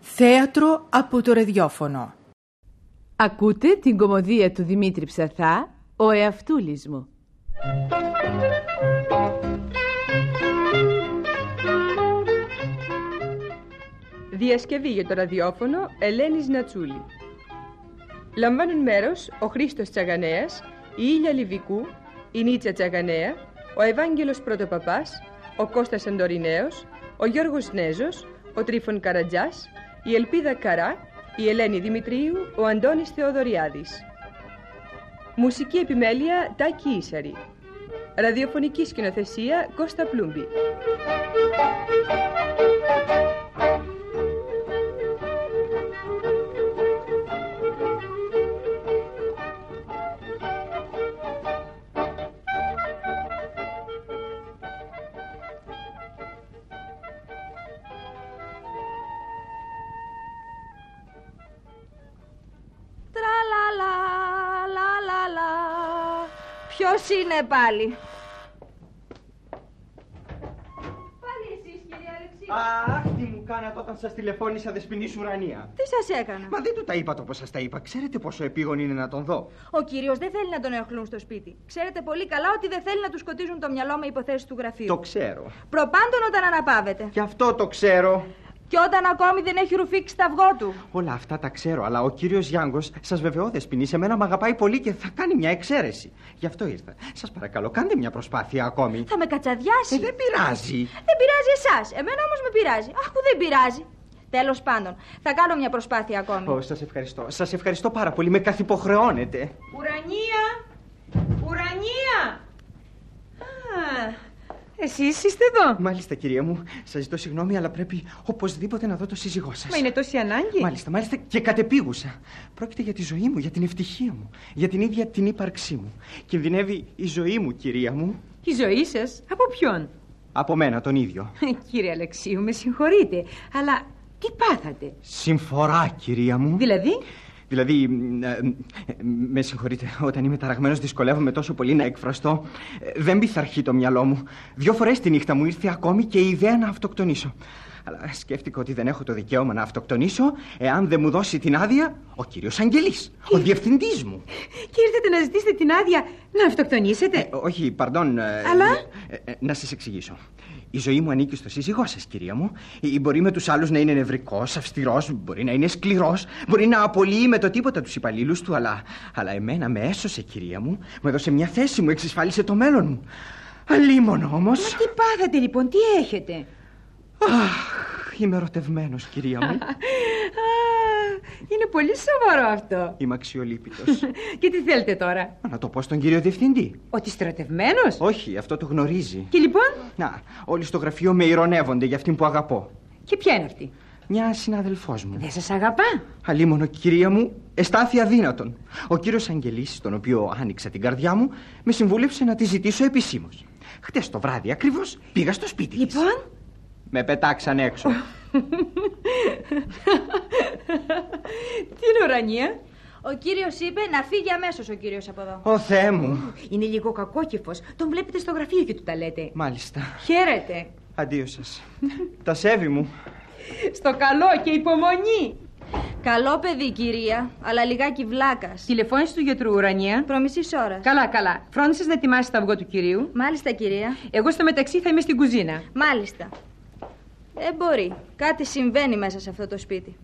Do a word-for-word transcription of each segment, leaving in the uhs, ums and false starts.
Θέατρο από το ραδιόφωνο. Ακούτε την κωμωδία του Δημήτρη Ψαθά, «Ο εαυτούλης μου». Διασκευή για το ραδιόφωνο Ελένης Νατσούλη. Λαμβάνουν μέρος ο Χρήστος Τσαγανέας, η Ήλια Λιβικού, η Νίτσα Τσαγανέα, ο Ευάγγελος Πρωτοπαπάς, ο Κώστας Αντορινέος, ο Γιώργος Νέζος, ο Τρίφων Καρατζάς, η Ελπίδα Καρά, η Ελένη Δημητρίου, ο Αντώνης Θεοδωριάδης. Μουσική επιμέλεια Τάκη Ίσαρη. Ραδιοφωνική σκηνοθεσία Κώστα Πλούμπη. Ποιος είναι πάλι? Πάλι εσείς, κύριε Αλεξίου. Αχ, τι μου κάνατε όταν σας τηλεφώνησα, δεσποινής Ουρανία. Τι σας έκανα? Μα δεν του τα είπα το πως σας τα είπα. Ξέρετε πόσο επίγον είναι να τον δω. Ο κύριος δεν θέλει να τον ενοχλούν στο σπίτι. Ξέρετε πολύ καλά ότι δεν θέλει να του σκοτίζουν το μυαλό με υποθέσεις του γραφείου. Το ξέρω. Προπάντων όταν αναπαύεται. Γι' αυτό το ξέρω. Και όταν ακόμη δεν έχει ρουφήξει τα αυγό του. Όλα αυτά τα ξέρω, αλλά ο κύριος Γιάνγκος, σας βεβαιώ, δεσποινή, σε μένα μ' αγαπάει πολύ και θα κάνει μια εξαίρεση. Γι' αυτό ήρθα. Σας παρακαλώ, κάντε μια προσπάθεια ακόμη. Θα με κατσαδιάσει. Ε, δεν πειράζει. Δεν πειράζει εσάς. Εμένα όμως με πειράζει. Αχ, που δεν πειράζει. Τέλος πάντων, θα κάνω μια προσπάθεια ακόμη. Ω, σας ευχαριστώ. Σας ευχαριστώ πάρα πολύ. Με καθυποχρεώνετε. Ουρανία! Ουρανία! Α, εσείς είστε εδώ. Μάλιστα, κυρία μου. Σας ζητώ συγγνώμη, αλλά πρέπει οπωσδήποτε να δω το σύζυγό σας. Μα είναι τόση ανάγκη. Μάλιστα, μάλιστα και κατεπίγουσα. Πρόκειται για τη ζωή μου, για την ευτυχία μου, για την ίδια την ύπαρξή μου. Κινδυνεύει η ζωή μου, κυρία μου. Η ζωή σας? Από ποιον? Από μένα τον ίδιο. Κύριε Αλεξίου, με συγχωρείτε, αλλά τι πάθατε? Συμφορά, κυρία μου. Δηλαδή? Δηλαδή, ε, ε, με συγχωρείτε, όταν είμαι ταραγμένος δυσκολεύομαι τόσο πολύ να εκφραστώ. Ε, δεν πειθαρχεί το μυαλό μου. Δύο φορές τη νύχτα μου ήρθε ακόμη και η ιδέα να αυτοκτονήσω. Αλλά σκέφτηκα ότι δεν έχω το δικαίωμα να αυτοκτονήσω εάν δεν μου δώσει την άδεια ο κύριος Αγγελής, ο διευθυντής μου. Και ήρθατε να ζητήσετε την άδεια να αυτοκτονήσετε? Ε, όχι, παρντών. Ε, Αλλά? Ε, ε, να σας εξηγήσω. Η ζωή μου ανήκει στο σύζυγό σας, κυρία μου. Ή μπορεί με τους άλλους να είναι νευρικός, αυστηρός, μπορεί να είναι σκληρός, μπορεί να απολύει με το τίποτα τους υπαλλήλους του, αλλά, αλλά εμένα με έσωσε, κυρία μου. Μου έδωσε μια θέση, μου εξασφάλισε το μέλλον μου. Αλίμονο όμως. Μα τι πάθατε λοιπόν, τι έχετε? Αχ, είμαι ερωτευμένος, κυρία μου. Είναι πολύ σοβαρό αυτό. Είμαι αξιολύπητος. Και τι θέλετε τώρα? Να το πω στον κύριο διευθυντή. Ότι στρατευμένος? Όχι, αυτό το γνωρίζει. Και λοιπόν? Να, όλοι στο γραφείο με ειρωνεύονται για αυτήν που αγαπώ. Και ποια είναι αυτή? Μια συνάδελφός μου. Δεν σας αγαπά? Αλίμονο, κυρία μου, αισθάνθη αδύνατον. Ο κύριος Αγγελής, τον οποίο άνοιξα την καρδιά μου, με συμβούλεψε να τη ζητήσω επισήμως. Χτες το βράδυ ακριβώς πήγα στο σπίτι της. Λοιπόν? Με πετάξαν έξω. Τι είναι, Ουρανία? Ο κύριος είπε να φύγει αμέσως ο κύριος από εδώ. Ω Θεέ μου. Είναι λίγο κακόκεφος. Τον βλέπετε στο γραφείο και του τα λέτε. Μάλιστα. Χαίρετε. Αντίο σας. Τα σέβη μου. Στο καλό και υπομονή. Καλό παιδί, κυρία, αλλά λιγάκι βλάκας. Τηλεφώνησε του γιατρού, Ουρανία? Προμισής ώρας. Καλά, καλά. Φρόντισες να ετοιμάσεις τα αυγό του κυρίου? Μάλιστα, κυρία. Εγώ στο μεταξύ θα είμαι στην κουζίνα. Μάλιστα. Δεν μπορεί. Κάτι συμβαίνει μέσα σε αυτό το σπίτι.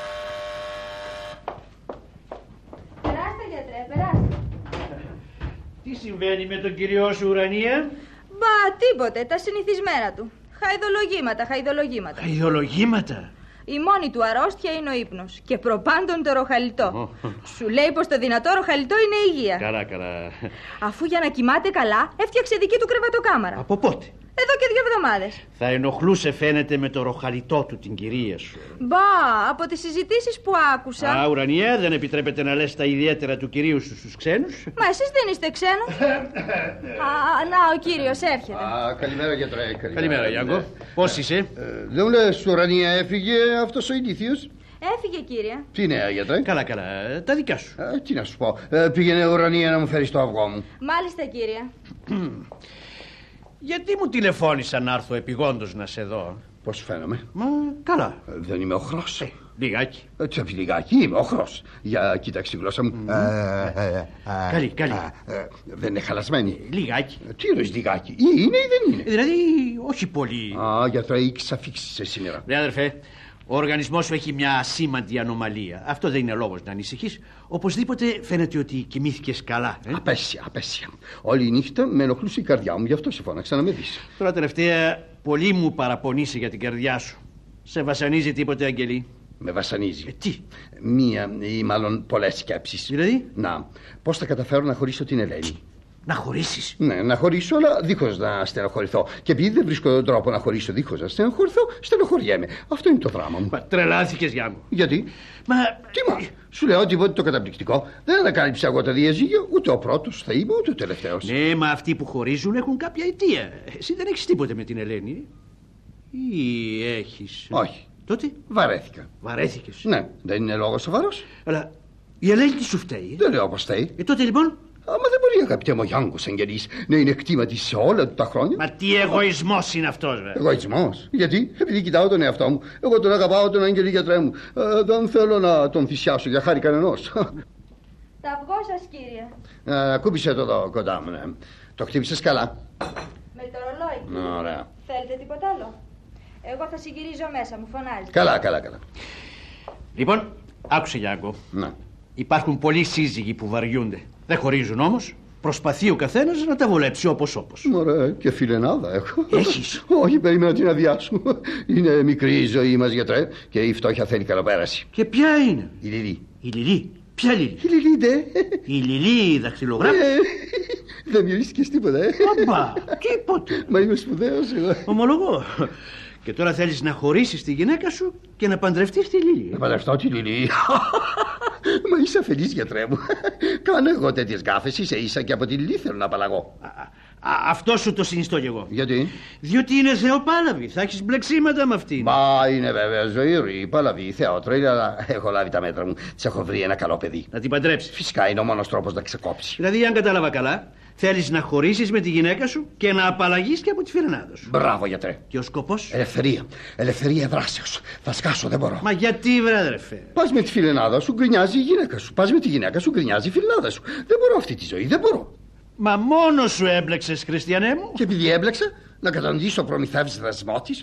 Περάστε, γιατρέ, περάστε. Τι συμβαίνει με τον κυριό σου, Ουρανία? Μπα, τίποτε. Τα συνηθισμένα του. Χαϊδολογήματα, χαϊδολογήματα. Χαϊδολογήματα? Η μόνη του αρρώστια είναι ο ύπνος. Και προπάντων το ροχαλιτό. Σου λέει πως το δυνατό ροχαλιτό είναι υγεία. Καλά, καλά. Αφού για να κοιμάται καλά έφτιαξε δική του κρεβατοκάμαρα. Από πότε? Εδώ και δύο εβδομάδες. Θα ενοχλούσε, φαίνεται, με το ροχαλιτό του την κυρία σου. Μπα, από τις συζητήσεις που άκουσα. Α, Ουρανία, δεν επιτρέπεται να λες τα ιδιαίτερα του κυρίου σου στους ξένους? Μα εσείς δεν είστε ξένος. Α, να, ο κύριος έρχεται. Α, καλημέρα, γιατρέ. Καλημέρα, καλημέρα Γιάνγκο. Πώς είσαι? Ε, δεν μου λες, Ουρανία, έφυγε αυτός ο ηλίθιος? Έφυγε, κύριε. Τι νέα, γιατρέ? Καλά, καλά. Τα δικά σου. Ε, τι να σου πω. Ε, πήγαινε, Ουρανία, να μου φέρεις το αυγό μου. Μάλιστα, κύριε. Γιατί μου τηλεφώνησαν να έρθω επειγόντως να σε δω? Πώς φαίνομαι? Μα καλά. Ε, δεν είμαι οχρός. Ε, λιγάκι. Ε, τι λιγάκι, είμαι οχρός. Για κοίταξε τη γλώσσα μου. Mm. Ε, ε, ε, καλή, καλή. Ε, ε, δεν είναι χαλασμένη. Ε, λιγάκι. Ε, τι είναι λιγάκι, ή είναι ή δεν είναι? Ε, δηλαδή, όχι πολύ. Α, γιατρέ, έχεις αφήξει σήμερα. Ναι, αδερφέ. Ο οργανισμός σου έχει μια ασήμαντη ανομαλία. Αυτό δεν είναι λόγος να ανησυχείς. Οπωσδήποτε φαίνεται ότι κοιμήθηκες καλά. Ε? Απέσια, απέσια. Όλη η νύχτα με ενοχλούσε η καρδιά μου, γι' αυτό σε φώναξα να με δεις. Τώρα τελευταία πολύ μου παραπονείσαι για την καρδιά σου. Σε βασανίζει τίποτε, Αγγελή? Με βασανίζει. Ε, τι? Μία ή μάλλον πολλές σκέψεις. Δηλαδή? Να, πώς θα καταφέρω να χωρίσω την Ελένη. Να χωρίσεις? Ναι, να χωρίσω, αλλά δίχως να στενοχωρηθώ. Και επειδή δεν βρίσκω τον τρόπο να χωρίσω δίχως να στενοχωρηθώ, στενοχωριέμαι. Αυτό είναι το δράμα μου. Μα τρελάθηκες, Γιάννου. Γιατί? Μα... Τι μα, σου λέω τίποτε το καταπληκτικό. Δεν ανακάλυψα εγώ τα διαζύγια, ούτε ο πρώτος θα είμαι, ούτε ο τελευταίος. Ναι, μα αυτοί που χωρίζουν έχουν κάποια αιτία. Εσύ δεν έχεις τίποτε με την Ελένη? Ή έχεις? Όχι. Τότε? Βαρέθηκα. Βαρέθηκες? Ναι, δεν είναι λόγος σοβαρός. Αλλά η Ελένη τι σου φταίει? Δεν λέω πως φταίει. Ε, τότε λοιπόν? Άμα δεν μπορεί, αγαπητέ μου, ο Γιάνγκος Αγγελής να είναι κτήμα της σε όλα του τα χρόνια. Μα τι εγωισμός είναι αυτός, βέβαια. Εγωισμός? Γιατί? Επειδή κοιτάω τον εαυτό μου. Εγώ τον αγαπάω τον Αγγελή, γιατρέ μου. Ε, δεν θέλω να τον θυσιάσω για χάρη κανενός. Τα αυγό σας, κύριε. Ε, κούπισε το εδώ κοντά μου, ναι. Το χτύπησες καλά? Με το ρολόι. Ωραία. Θέλετε τίποτα άλλο? Εγώ θα συγκυρίζω μέσα, μου φωνάζει. Καλά, καλά, καλά. Λοιπόν, άκουσε, Γιάνγκο. Να. Υπάρχουν πολλοί σύζυγοι που βαριούνται. Δεν χωρίζουν όμως. Προσπαθεί ο καθένας να τα βολέψει όπως όπως. Ωραία, και φιλενάδα έχω. Έχεις? Όχι, περίμενα την αδειά σου. Είναι μικρή η ζωή μας, γιατρέ, και η φτώχεια θέλει καλοπέραση. Και ποια είναι? Η Λιλή. Η Λιλή? Ποια Λιλή? Η Λιλή, ντε. Η Λιλή η δαχτυλογράφη? Ε, δεν μυρίστηκες τίποτα, ε. Αμπά, τίποτε. Μα είμαι σπουδαίος εγώ. Ομολογώ. Και τώρα θέλεις να χωρίσεις τη γυναίκα σου και να παντρευτείς τη Λιλή? Να παντρευτώ τη Λιλή? Μα είσαι αφελής, γιατρέ μου. Κάνω εγώ τέτοιες γκάφες, είσαι ίσα και από τη Λιλή θέλω να απαλλαγώ. Α, α, αυτό σου το συνιστώ κι εγώ. Γιατί? Διότι είναι θεοπάλαβη, θα έχεις μπλεξίματα με αυτήν. Μα είναι βέβαια ζωηρή, παλαβή, θεότρελη, αλλά έχω λάβει τα μέτρα μου. Της έχω βρει ένα καλό παιδί. Να την παντρέψεις? Φυσικά είναι ο μόνος τρόπος να ξεκόψει. Δηλαδή, αν κατάλαβα καλά, θέλεις να χωρίσεις με τη γυναίκα σου και να απαλλαγείς και από τη φιλενάδα σου. Μπράβο, γιατρέ. Και ο σκοπός? Ελευθερία. Ελευθερία δράσεως. Θα σκάσω, δεν μπορώ. Μα γιατί, βρε αδερφέ? Πας με τη φιλενάδα σου, γκρινιάζει η γυναίκα σου. Πας με τη γυναίκα σου, γκρινιάζει η φιλενάδα σου. Δεν μπορώ αυτή τη ζωή, δεν μπορώ. Μα μόνο σου έμπλεξες, Χριστιανέ μου. Και επειδή έμπλεξα, να καταντήσω προμηθεύσει δεσμό τη.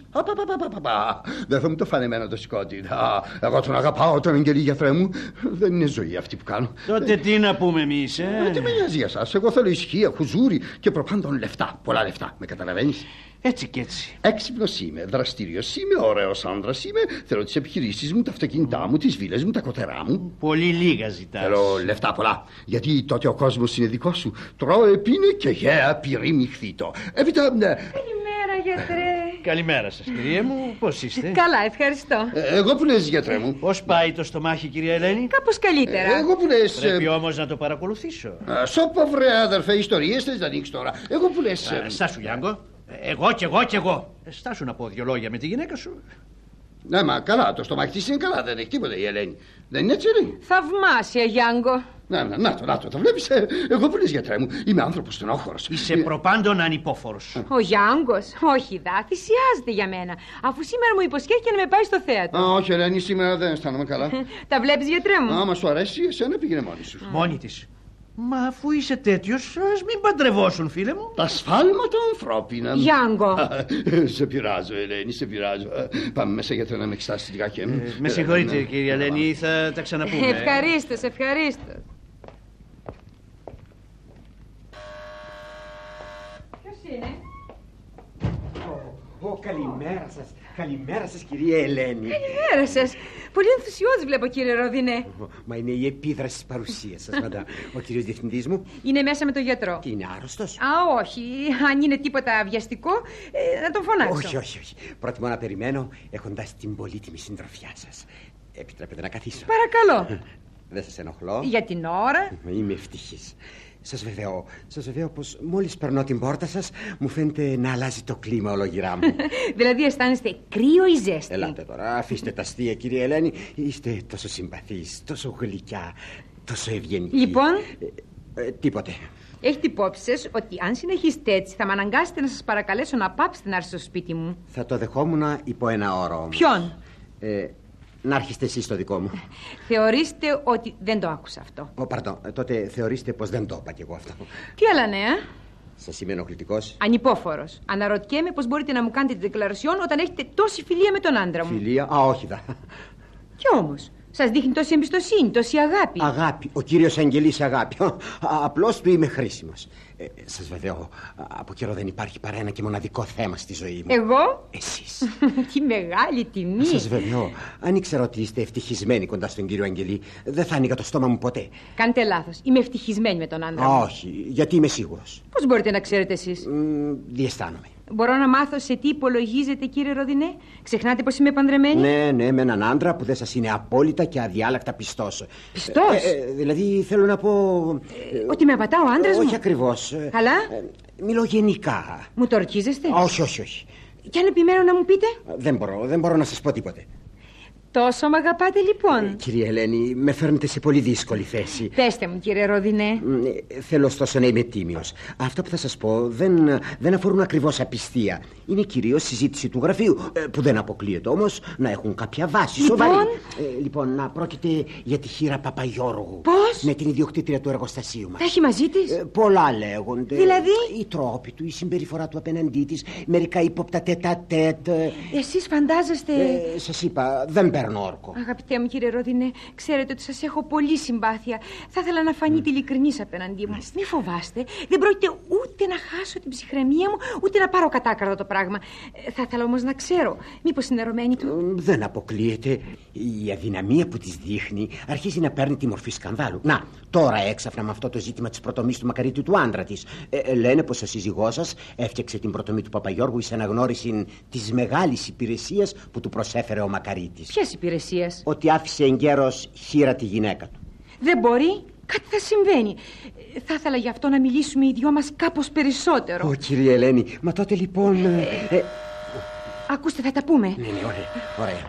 Δεν θα μου το φάνε εμένα το σηκώτη. Α, εγώ τον αγαπάω, τον Αγγελή, γιατρέ μου. Δεν είναι ζωή αυτή που κάνω. Τότε τι να πούμε εμείς, ε? ε τι με νοιάζει για σας. Εγώ θέλω ισχύα, χουζούρι και προπάντων λεφτά. Πολλά λεφτά. Με καταλαβαίνεις? Έτσι κι έτσι. Έξυπνος είμαι, δραστήριος είμαι, ωραίος άντρας είμαι. Θέλω τις επιχειρήσεις μου, τα αυτοκίνητά μου, τις βίλες μου, τα κοτερά μου. Πολύ λίγα ζητάς. Θέλω λεφτά πολλά. Γιατί τότε ο κόσμος είναι δικός σου. Τρώε, πίνε και γέα, πυρή μυχθήτο. Έπειτα. Καλημέρα, γιατρέ. Καλημέρα σας, κυρία μου. Πώς είστε? Καλά, ευχαριστώ. Ε, εγώ που λες, γιατρέ μου. Πώς πάει το στομάχι, κυρία Ελένη? Κάπως καλύτερα. Ε, εγώ που λες. Πρέπει όμως να το παρακολουθήσω. Σώπα, βρε αδερφέ, ιστορίες θες να ανοίξεις τώρα. Εγώ που λες. Ε, στάσου, Γιάνγκο. Εγώ κι εγώ κι εγώ. Ε, στάσου να πω δύο λόγια με τη γυναίκα σου. Ναι, μα καλά, το στομάχι της είναι καλά, δεν έχει τίποτα η Ελένη. Δεν είναι έτσι, Ελένη? Θαυμάσια, Γιάνγκο. Να, να, να το, να το, το βλέπεις. Ε, εγώ που λες, γιατρέ μου, είμαι άνθρωπος στενόχωρος. Είσαι προπάντων ανυπόφορος. Ο Γιάνγκος, όχι δα, θυσιάζεται για μένα. Αφού σήμερα μου υποσχέθηκε να με πάει στο θέατρο. Α, όχι, Ελένη, σήμερα δεν αισθάνομαι καλά. Τα βλέπεις, γιατρέ μου? Άμα σου αρέσει, εσένα πήγαινε μόνη σου. Μόνη της. Μα αφού είσαι τέτοιος, ας μην παντρευόσουν, φίλε μου. Τα σφάλματα ανθρώπινα. Γιάνγκο. Σε πειράζω, Ελένη, σε πειράζω. Πάμε μέσα για να με εξετάσεις λιγάκι. Ε, με συγχωρείτε, κυρία Ελένη, θα τα ξαναπούμε. Ευχαρίστως, ευχαρίστως. Ποιος είναι? Ω, καλημέρα σας. Καλημέρα σας, κυρία Ελένη. Καλημέρα σας. Πολύ ενθουσιώδης βλέπω, κύριε Ροδινέ. Μα είναι η επίδραση της παρουσίας σας, μαντά. Ο κύριος διευθυντής μου. Είναι μέσα με τον γιατρό. Και είναι άρρωστος? Α, όχι. Αν είναι τίποτα βιαστικό, ε, να τον φωνάξω. Όχι, όχι, όχι. Προτιμώ να περιμένω, έχοντας την πολύτιμη συντροφιά σας. Επιτρέπετε να καθίσω? Παρακαλώ. Δεν σας ενοχλώ? Για την ώρα. Είμαι ευτυχής. Σας βεβαιώ, σας βεβαιώ πως μόλις περνώ την πόρτα σας μου φαίνεται να αλλάζει το κλίμα ολογυρά μου. Δηλαδή αισθάνεστε κρύο ή ζέστη? Ελάτε τώρα, αφήστε τα αστεία, κυρία Ελένη. Είστε τόσο συμπαθείς, τόσο γλυκιά, τόσο ευγενική. Λοιπόν? Ε, τίποτε. Έχετε υπόψη σας ότι αν συνεχίσετε έτσι θα με αναγκάσετε να σας παρακαλέσω να πάψετε να έρθετε στο σπίτι μου. Θα το δεχόμουν υπό ένα όρο όμως. Ποιον? Ε, να έρχεστε εσείς στο δικό μου. Θεωρήστε ότι δεν το άκουσα αυτό. Ω, παρντώ, τότε θεωρήστε πως δεν το είπα κι εγώ αυτό. Τι άλλα νέα? Σας είμαι ενοχλητικός? Ανυπόφορος. Αναρωτιέμαι πως μπορείτε να μου κάνετε την δεκλαρασιόν όταν έχετε τόση φιλία με τον άντρα μου. Φιλία? Α, όχι δα. Κι όμως, σας δείχνει τόση εμπιστοσύνη, τόση αγάπη. Αγάπη. Ο κύριος Αγγελής αγάπη. Απλώς του είμαι χρήσιμος. Ε, σας βεβαιώ, από καιρό δεν υπάρχει παρά ένα και μοναδικό θέμα στη ζωή μου. Εγώ? Εσείς. Τι μεγάλη τιμή. Σας βεβαιώ, αν ήξερα ότι είστε ευτυχισμένοι κοντά στον κύριο Αγγελή, δεν θα άνοιγα το στόμα μου ποτέ. Κάνετε λάθος. Είμαι ευτυχισμένη με τον άντρα μου. Όχι, γιατί είμαι σίγουρος. Πώς μπορείτε να ξέρετε εσείς? Μ, διαισθάνομαι. Μπορώ να μάθω σε τι υπολογίζετε, κύριε Ροδινέ? Ξεχνάτε πως είμαι παντρεμένη? Ναι, ναι, με έναν άντρα που δεν σας είναι απόλυτα και αδιάλακτα πιστός. Πιστός? Ε, ε, δηλαδή θέλω να πω. Ε, ότι με απατά ο άντρας μου? Όχι ακριβώς. Αλλά? Ε, μιλώ γενικά. Μου το ορκίζεστε? Όχι, όχι, όχι. Κι αν επιμένω να μου πείτε? Δεν μπορώ, δεν μπορώ να σας πω τίποτε. Τόσο μ' αγαπάτε λοιπόν? Ε, κυρία Ελένη, με φέρνετε σε πολύ δύσκολη θέση. Πέστε μου, κύριε Ροδινέ. Ε, θέλω ωστόσο να είμαι τίμιος. Αυτά που θα σας πω δεν, δεν αφορούν ακριβώς απιστία. Είναι κυρίως συζήτηση του γραφείου, ε, που δεν αποκλείεται όμως να έχουν κάποια βάση. Λοιπόν? Σοβαρή. Ε, λοιπόν, να πρόκειται για τη Χήρα Παπαγιώργου. Πώς? Ναι, την ιδιοκτήτρια του εργοστασίου μας. Θα έχει μαζί της? Ε, πολλά λέγονται. Δηλαδή? Οι τρόποι του, η συμπεριφορά του απέναντί της, μερικά ύποπτα τέτα-τέτ. Εσείς φαντάζεστε? Ε, σας είπα, δεν παίρνω όρκο. Αγαπητέ μου, κύριε Ροδινέ, ξέρετε ότι σας έχω πολύ συμπάθεια. Θα ήθελα να φανείτε mm. ειλικρινής απέναντί μου. Μη φοβάστε, δεν πρόκειται ούτε να χάσω την ψυχραιμία μου, ούτε να πάρω κατάκαρδο το πράγμα. Ε, θα ήθελα όμως να ξέρω, μήπως είναι ερωμένη του? Ε, δεν αποκλείεται. Η αδυναμία που της δείχνει αρχίζει να παίρνει τη μορφή σκανδάλου. Να, τώρα έξαφνα με αυτό το ζήτημα της προτομής του μακαρίτου του άντρα της. Ε, ε, λένε πως ο σύζυγός σας έφτιαξε την προτομή του Παπαγιώργου εις αναγνώριση της μεγάλης υπηρεσίας που του προσέφερε ο μακαρίτης. Ποιες υπηρεσίες? Ότι άφησε εγκαίρος χήρα τη γυναίκα του. Δεν μπορεί. Κάτι θα συμβαίνει. Ε, θα ήθελα γι' αυτό να μιλήσουμε οι δυο μας κάπως περισσότερο. Ω, κυρία Ελένη, μα τότε λοιπόν... Ε, ε... Ακούστε, θα τα πούμε. Ναι, ναι, ωραία, ωραία.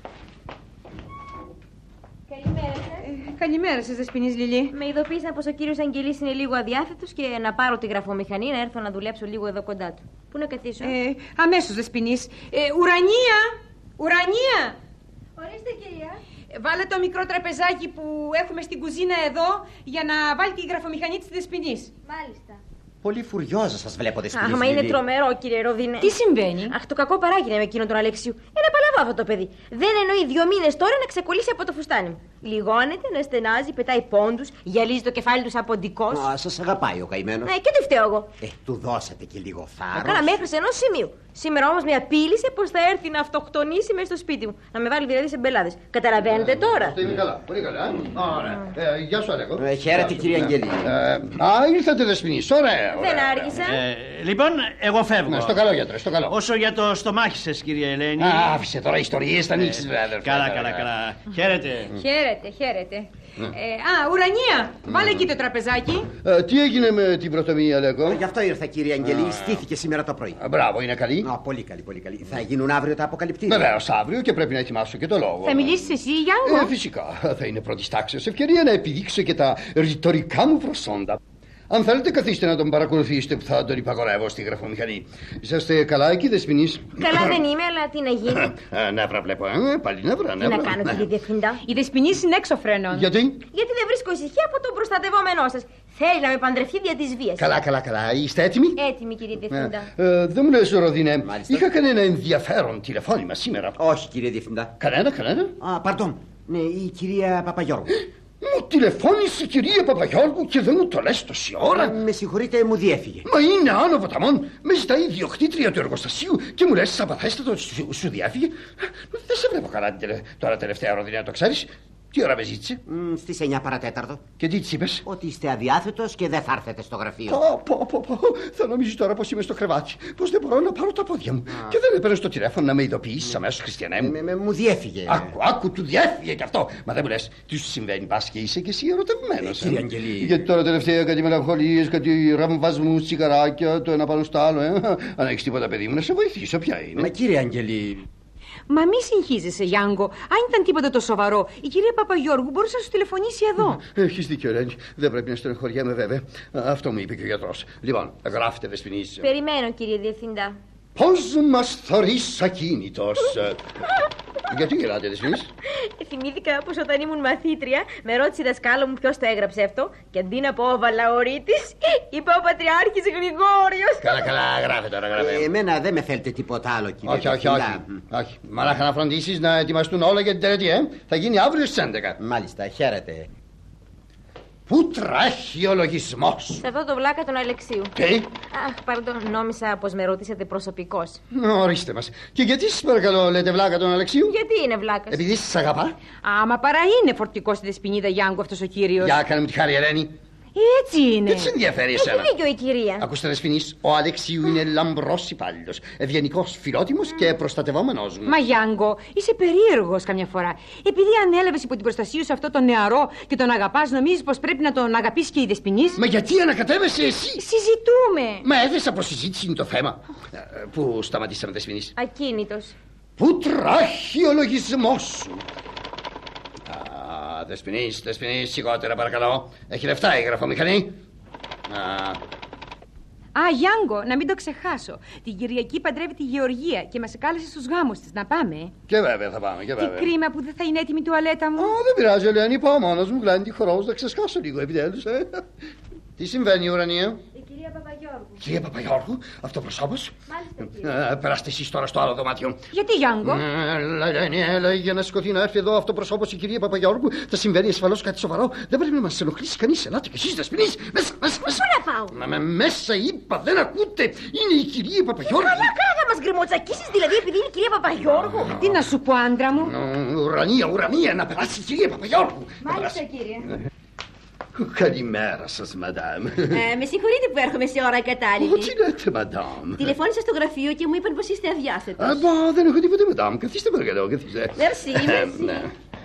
Καλημέρα σας. Ε, καλημέρα σας, Δεσποινής Λιλή. Με ειδοποίησαν πως ο κύριος Αγγελής είναι λίγο αδιάθετος και να πάρω τη γραφομηχανή να έρθω να δουλέψω λίγο εδώ κοντά του. Πού να καθίσω? Ε, αμέσως, Δεσποινής. Ε, ουρανία! Ουρανία! Ορίστε, κυρία. Ε, βάλε το μικρό τραπεζάκι που έχουμε στην κουζίνα εδώ για να βάλει τη γραφομηχανή της Δεσποινής. Μάλιστα. Πολύ φουριόζα σας βλέπω, Δεσποινής. Αχ, μα είναι τρομερό, κύριε Ροδινέ. Τι συμβαίνει? Αχ, το κακό παράγει με εκείνον τον Αλεξίου. Ένα παλαβά αυτό το παιδί. Δεν εννοεί δύο μήνες τώρα να ξεκολλήσει από το φουστάνι μου. Λιγώνεται, να στενάζει, πετάει πόντους, γυαλίζει το κεφάλι του σαν ποντικός. Α, σας αγαπάει ο καημένος. Ναι, και τι φταίω εγώ. Ε, του δώσατε και λίγο θάρρος. Έκανα μέχρι σε ενός σημείου. Σήμερα όμως με απείλησε πως θα έρθει να αυτοκτονήσει μέσα στο σπίτι μου. Να με βάλει δηλαδή σε μπελάδες. Καταλαβαίνετε ε, τώρα? Αυτό είναι καλά. Πολύ καλά. Ωραία. Ε, γεια σου, Αλέκο. Ε, χαίρετε, κύριε Αγγελή. Ε, α, ήρθατε, Δεσποινής. Ωραία. Δεν άργησα. Ε, λοιπόν, εγώ φεύγω. Ναι, στο καλό, γιατρέ, στο καλό. Όσο για το στομάχι σας, κυρία Ελένη. Α, άφησε τώρα ιστορίες, θα ανοίξεις, βέβαια, αδερφέ. Καλά, καλά, καλά. Χαίρετε. Χαίρετε, χαίρετε. Ε, α, Ουρανία! Βάλε εκεί το τραπεζάκι. Ε, τι έγινε με την πρωτομή, Αλέκο? Γι' αυτό ήρθα, κύριε Αγγελή. Στήθηκε σήμερα το πρωί. Α, μπράβο, είναι καλή. Α, πολύ καλή, πολύ καλή. Θα γίνουν αύριο τα αποκαλυπτήρια. Βεβαίως, αύριο και πρέπει να ετοιμάσω και το λόγο. Θα μιλήσεις εσύ, Γιάνγκο? Ε, φυσικά. Θα είναι πρώτης τάξης ευκαιρία να επιδείξω και τα ρητορικά μου προσόντα. Αν θέλετε, καθίστε να τον παρακολουθήσετε που θα τον υπαγορεύω στη γραφομηχανή. Είσαστε καλά εκεί, Δεσποινής? Καλά δεν είμαι, αλλά τι να γίνει. Ε, νεύρα βλέπω, ε, πάλι νεύρα, Τι νεύρα. να κάνω, κύριε Διευθυντά? Η Δεσποινής είναι έξω φρένων. Γιατί? Γιατί δεν βρίσκω ησυχία από τον προστατευόμενό σας. Θέλει να με παντρευτεί δια της βίας. Καλά, καλά, καλά. Είστε έτοιμοι? Έτοιμη, κύριε Διευθυντά. Ε, ε, δεν μου λες, Ροδίνε, Μάλιστα. είχα κανένα ενδιαφέρον τηλεφώνημα σήμερα? Όχι, κύριε Διευθυντά. Κανένα, κανένα. Α, παρντών. Ναι, η κυρία Παπαγιώργου. Μου τηλεφώνησε η κυρία Παπαγιώργου και δεν μου το λες τόση ώρα. Α, με συγχωρείτε, μου διέφυγε. Μα είναι άνω ποταμών. Με ζητάει η ιδιοκτήτρια του εργοστασίου και μου λες σαμπαθέστατο σου, σου διέφυγε. Δεν σε βλέπω καλά τώρα τελευταία, Ροδίνε, το ξέρεις. Τι ώρα με ζήτησε? Mm, στις εννιά παρατέταρτο. Και τι της είπες? Ότι είστε αδιάθετος και δεν θα έρθετε στο γραφείο. Πω, πω, πω, πω. Θα νομίζει τώρα πως είμαι στο κρεβάτι. Πως δεν μπορώ να πάρω τα πόδια μου. Α. Και δεν έπαιρνε στο τηλέφωνο να με ειδοποιήσεις αμέσως, Χριστιανέ μου. Με, με, μου διέφυγε. Άκου, άκου, του διέφυγε κι αυτό. Μα δεν μου λες, τι σου συμβαίνει, πας και είσαι και εσύ ερωτευμένος. Ε, κύριε Αγγελή. Γιατί τώρα τελευταία κάτι μελαγχολίες, κάτι ραμβασμούς, τσιγαράκια, το ένα πάνω στο άλλο. Ε. Αν έχεις τίποτα, παιδί μου, να σε βοηθήσω, ποια είναι? Μα κύριε Αγγελή. Μα μη συγχύζεσαι, Γιάνγκο. Αν ήταν τίποτα το σοβαρό, η κυρία Παπαγιώργου μπορούσε να σου τηλεφωνήσει εδώ. Έχεις δίκιο, Ελένη. Δεν πρέπει να στενοχωριέμαι, βέβαια. Αυτό μου είπε και ο γιατρός. Λοιπόν, γράφτε, Δεσποινής. Περιμένω, κύριε Διευθυντά. Πώς μας θωρείς ακίνητος. Γιατί γελάτε, Δεσποινής? Θυμήθηκα πως όταν ήμουν μαθήτρια με ρώτησε η δασκάλα μου ποιος το έγραψε αυτό. Και αντί να πω ο Βαλαωρίτης, είπα ο Πατριάρχης Γρηγόριος. Καλά, καλά, γράφε τώρα, γράφε. Ε, εμένα δεν με θέλετε τίποτα άλλο, κύριε Όχι, όχι, όχι. όχι. Μαλάχα να φροντίσεις να ετοιμαστούν όλα για την τελετή, ε. Θα γίνει αύριο στις έντεκα. Μάλιστα, χαίρετε. Πού τρέχει ο λογισμός? Σε αυτό το βλάκα τον Αλεξίου. Τι? Αχ, παρντών, νόμισα πως με ρωτήσατε προσωπικώς. Ορίστε μας. Και γιατί σας παρακαλώ λέτε βλάκα τον Αλεξίου? Γιατί είναι βλάκας? Επειδή σας αγαπά. Άμα παρά είναι φορτικός στη Δεσποινίδα, Γιάνγκο, αυτός ο κύριος. Για κάνε μου τη χάρη, Ελένη. Έτσι είναι. Δεν σε ενδιαφέρει εσένα. Έχει δίκιο η κυρία. Ακούστε, Δεσποινής, ο Αλεξίου είναι λαμπρός υπάλληλος, ευγενικός, φιλότιμος και προστατευόμενος μου. Μα Γιάνγκο, είσαι περίεργος καμιά φορά. Επειδή ανέλαβες υπό την προστασία σου αυτό τον νεαρό και τον αγαπάς, νομίζεις πως πρέπει να τον αγαπήσει και η Δεσποινής? Μα γιατί ανακατεύεσαι εσύ? Συζητούμε. Μα έδες από συζήτηση είναι το θέμα. Ε, Πού σταματήσαμε, Δεσποινής? Ακίνητος. Πού τράχει ο λογισμός σου? Α, Δεσποινής, Δεσποινής, σιγότερα παρακαλώ. Έχει λεφτά η γραφομηχανή. Α, Α, Γιάνγκο, να μην το ξεχάσω. Την Κυριακή παντρεύει τη Γεωργία και μας κάλεσε στους γάμους της. Να πάμε. και βέβαια θα πάμε, και βέβαια. Τι κρίμα που δεν θα είναι έτοιμη η τουαλέτα μου. Ω, δεν πειράζει, Ελένη, πάω μόνος μου, γλάνει τη χορός, να ξεσκάσω λίγο επιτέλους, ε. Τι συμβαίνει, Ουρανία? Η κυρία Παπαγιώργου. Κυρία Παπαγιώργου, αυτό προσώπος. Μάλιστα, κύριε. Ε, περάστε εσείς τώρα στο άλλο δωμάτιο. Γιατί, Γιάνγκο? Ε, Έλα, Ελένη, έλα, για να σηκωθεί να έρθει εδώ αυτό προσώπος η κυρία Παπαγιώργου. Θα συμβαίνει ασφαλώς κάτι σοβαρό. Δεν πρέπει να μας ενοχλήσει κανείς. Ελάτε κι εσείς, Δεσποινής. Μέσα, μέσα, μέσα. Πού να πάω? Μα με μέσα είπα, δεν ακούτε. Είναι η κυρία Παπαγιώργου. Μαλακά θα μας γκριμοτσακίσεις δηλαδή επειδή είναι η κυρία Παπαγιώργου. Τι να σου πω, άντρα μου. Ε, Ουρανία, ουρανία, να περάσει η κυρία Παπαγιώργου. Μάλιστα, κύριε. Καλημέρα σας, μαντάμ. Ε, με συγχωρείτε που έρχομαι σε ώρα κατάλληλη. Τι λέτε, μαντάμ? Τηλεφώνησα στο γραφείο και μου είπαν πως είστε αδιάθετος. Α, μπα, δεν έχω τίποτα, μαντάμ. Καθίστε παρακαλώ, καθίστε. Merci, Ε, merci. ναι.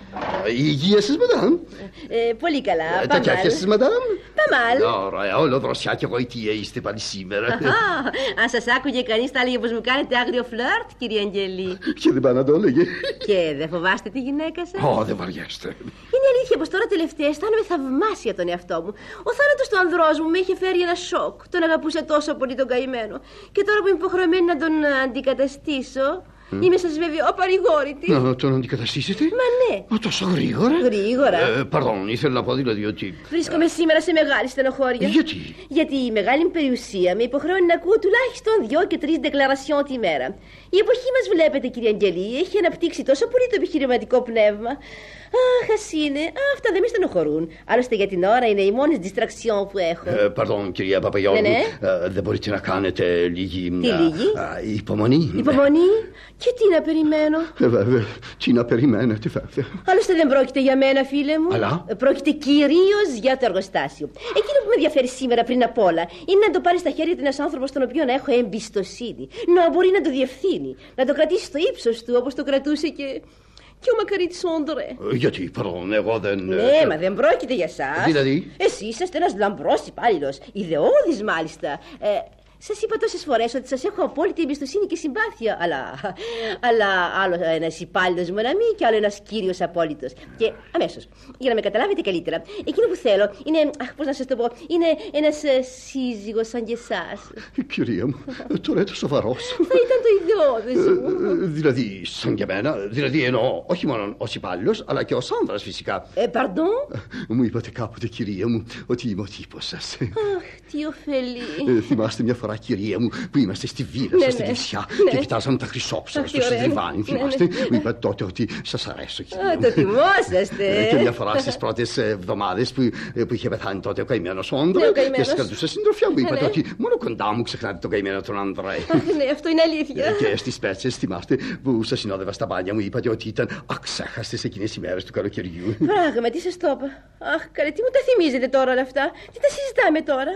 Η υγεία σας, μαντάμ? Ε, πολύ καλά. Ε, Τα Παμάλ. κιάκια σας, μαντάμ? Παμάλ. Ωραία, όλο δροσιά και γοητεία είστε πάλι σήμερα. Αχα, αν σας άκουγε κανείς θα έλεγε πως μου κάνετε άγριο φλερτ, κύριε Αγγελή. Και δεν πάει να το έλεγε. Και δεν φοβάστε τη γυναίκα σας? Ω, δεν βαριέστε. Είναι αλήθεια πως τώρα τελευταία αισθάνομαι θαυμάσια τον εαυτό μου. Ο θάνατος του ανδρός μου με είχε φέρει ένα σοκ. Τον αγαπούσα τόσο πολύ τον καημένο. Και τώρα που είμαι υποχρεωμένη να τον ε, αντικαταστήσω, mm. είμαι σας βέβαιο απαρηγόρητη. Να τον αντικαταστήσετε? Μα ναι. Μα τόσο γρήγορα. Γρήγορα. Ε, Παρδόν, ήθελα να πω δηλαδή ότι. Βρίσκομαι σήμερα σε μεγάλη στενοχώρια. Γιατί? Γιατί η μεγάλη μου περιουσία με υποχρεώνει να ακούω τουλάχιστον δυο και τρεις ντεκλαρασιόν τη μέρα. Η εποχή μας, βλέπετε, κύριε Αγγελή, έχει αναπτύξει τόσο πολύ το επιχειρηματικό πνεύμα. Αχ, ας είναι. Αυτά δεν με στενοχωρούν. Άλλωστε για την ώρα είναι οι μόνες distraction που έχω. Ε, Παρδόν, κυρία Παπαγιώργου. Ναι, ναι. Ε, δεν μπορείτε να κάνετε λίγη. Τι α, λίγη? α, υπομονή. Υπομονή. Και τι να περιμένω? Ε, βέβαια. Τι να περιμένετε, βέβαια. Άλλωστε δεν πρόκειται για μένα, φίλε μου. Αλλά? Πρόκειται κυρίως για το εργοστάσιο. Εκείνο που με ενδιαφέρει σήμερα πριν απ' όλα είναι να το πάρει στα χέρια του ένας άνθρωπος στον οποίο να έχω εμπιστοσύνη. Να μπορεί να το διευθύνει. Να το κρατήσει στο ύψος του όπως το κρατούσε και. Και ο Μακαρίτης Όντρε. Ε, γιατί, παρόν, εγώ δεν. Ναι, ε, μα δεν πρόκειται για εσάς. Δηλαδή? Εσείς είσαστε ένας λαμπρός υπάλληλος. Ιδεώδης μάλιστα. Ε, Σας είπα τόσες φορές ότι σας έχω απόλυτη εμπιστοσύνη και συμπάθεια. Αλλά, αλλά άλλο ένας υπάλληλος μοναμή και άλλο ένας κύριος απόλυτος. Και αμέσως, για να με καταλάβετε καλύτερα, εκείνο που θέλω είναι. Αχ, πώς να σας το πω, είναι ένας ε, σύζυγος σαν και εσάς. Κυρία μου, τώρα είναι σοβαρός. Θα ήταν το ιδεώδες μου. Ε, δηλαδή, σαν και εμένα, δηλαδή εννοώ όχι μόνο ως υπάλληλος, αλλά και ως άνδρας φυσικά. Ε, παρντών. Μου είπατε κάποτε, κυρία μου, ότι είμαι ο τύπος σας. Αχ, τι ωφελεί. Ε, θυμάστε μια φορά, κυρία μου, που είμαστε στη βίλα Ναι, σας, στη ναι. Νησιά, Ναι. και κοιτάζαμε τα χρυσόψαρα Αχ, στο τι ωραία. Σιδριβάνι. Ναι, Θυμάστε, ναι. μου είπατε τότε ότι σας αρέσω, κυρία Α, μου. το θυμόσαστε. Ε, Και μια φορά στις πρώτες εβδομάδες που, ε, που είχε πεθάνει τότε ο καημένος Ναι, Όντρε ο καημένος. και σας κρατούσα συντροφιά, μου Ναι, είπατε ναι. ότι μόνο κοντά μου ξεχνάτε τον καημένο τον Ανδρέ. Αχ, ναι, αυτό είναι αλήθεια. Ε, Και στις Πέτσες, θυμάστε, που σας συνόδευα στα μπάνια, μου είπατε ότι ήταν αξέχαστες εκείνες οι μέρες του καλοκαιριού. Πράγματι, σας το είπα. Αχ, καλέ, τι μου τα θυμίζετε τώρα όλα αυτά. Τι τα συζητάμε τώρα.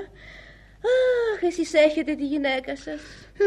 Αχ, εσείς έχετε τη γυναίκα σας.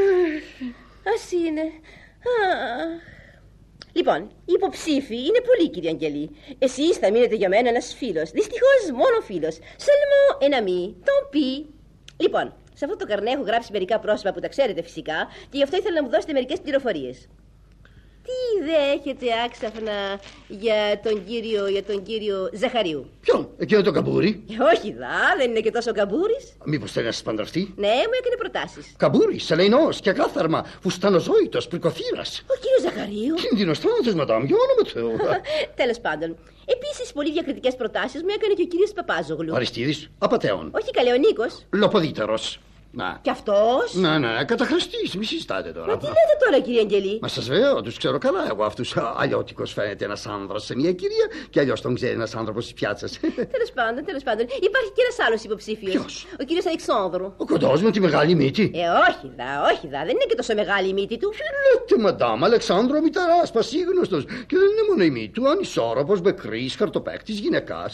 Ας είναι. Αχ. Λοιπόν, οι υποψήφοι είναι πολλοί, κύριε Αγγελή. Εσείς θα μείνετε για μένα ένας φίλος. Δυστυχώς μόνο φίλος. Seulement un ami. Tant pis. Λοιπόν, σε αυτό το καρνέ έχω γράψει μερικά πρόσωπα που τα ξέρετε φυσικά και γι' αυτό ήθελα να μου δώσετε μερικές πληροφορίες. Τι ιδέα έχετε άξαφνα για τον κύριο, για τον κύριο Ζαχαρίου? Ποιον, εκείνο το καμπούρι? Όχι δα, δεν είναι και τόσο καμπούρης. Μήπως θέλει να σας παντρευτεί? Ναι, μου έκανε προτάσεις. Καμπούρι, σελεϊνός και κάθαρμα, φουστανοζώητος, πρικοθύρας. Ο κύριος Ζαχαρίου. Κίνδυνος θάνατος, μαντάμ, για όνομα Θεού. Τέλος πάντων. Επίσης, πολύ διακριτικές προτάσεις μου έκανε και ο κύριος Παπάζογλου. Αριστίδης, απατέων. Όχι καλέ, ο Νίκος. Λοποδίτερος. Να. Κι αυτός. Ναι, ναι, καταχρηστής, μη συζητάτε τώρα. Μα τι λέτε τώρα, κύριε Αγγελή? Μα σας βέω, τους ξέρω καλά. Εγώ αυτούς αλλιώτικος φαίνεται ένας άνδρας σε μια κυρία και αλλιώς τον ξέρει ένας άνθρωπος της πιάτσας. Τέλος πάντων, τέλος πάντων. Υπάρχει και ένας άλλος υποψήφιος. Ποιος? Ο κύριος Αλεξάνδρου. Ο κοντός με τη μεγάλη μύτη. Ε, όχι δα, όχι δα, δεν είναι και τόσο μεγάλη η μύτη του. Τι λέτε, μαντάμ, Αλεξάνδρο Μηταράς, πασίγνωστος. Και δεν είναι μόνο η μύτη του, ανισόρροπος, μπεκρής, χαρτοπαίκτης, γυναικάς.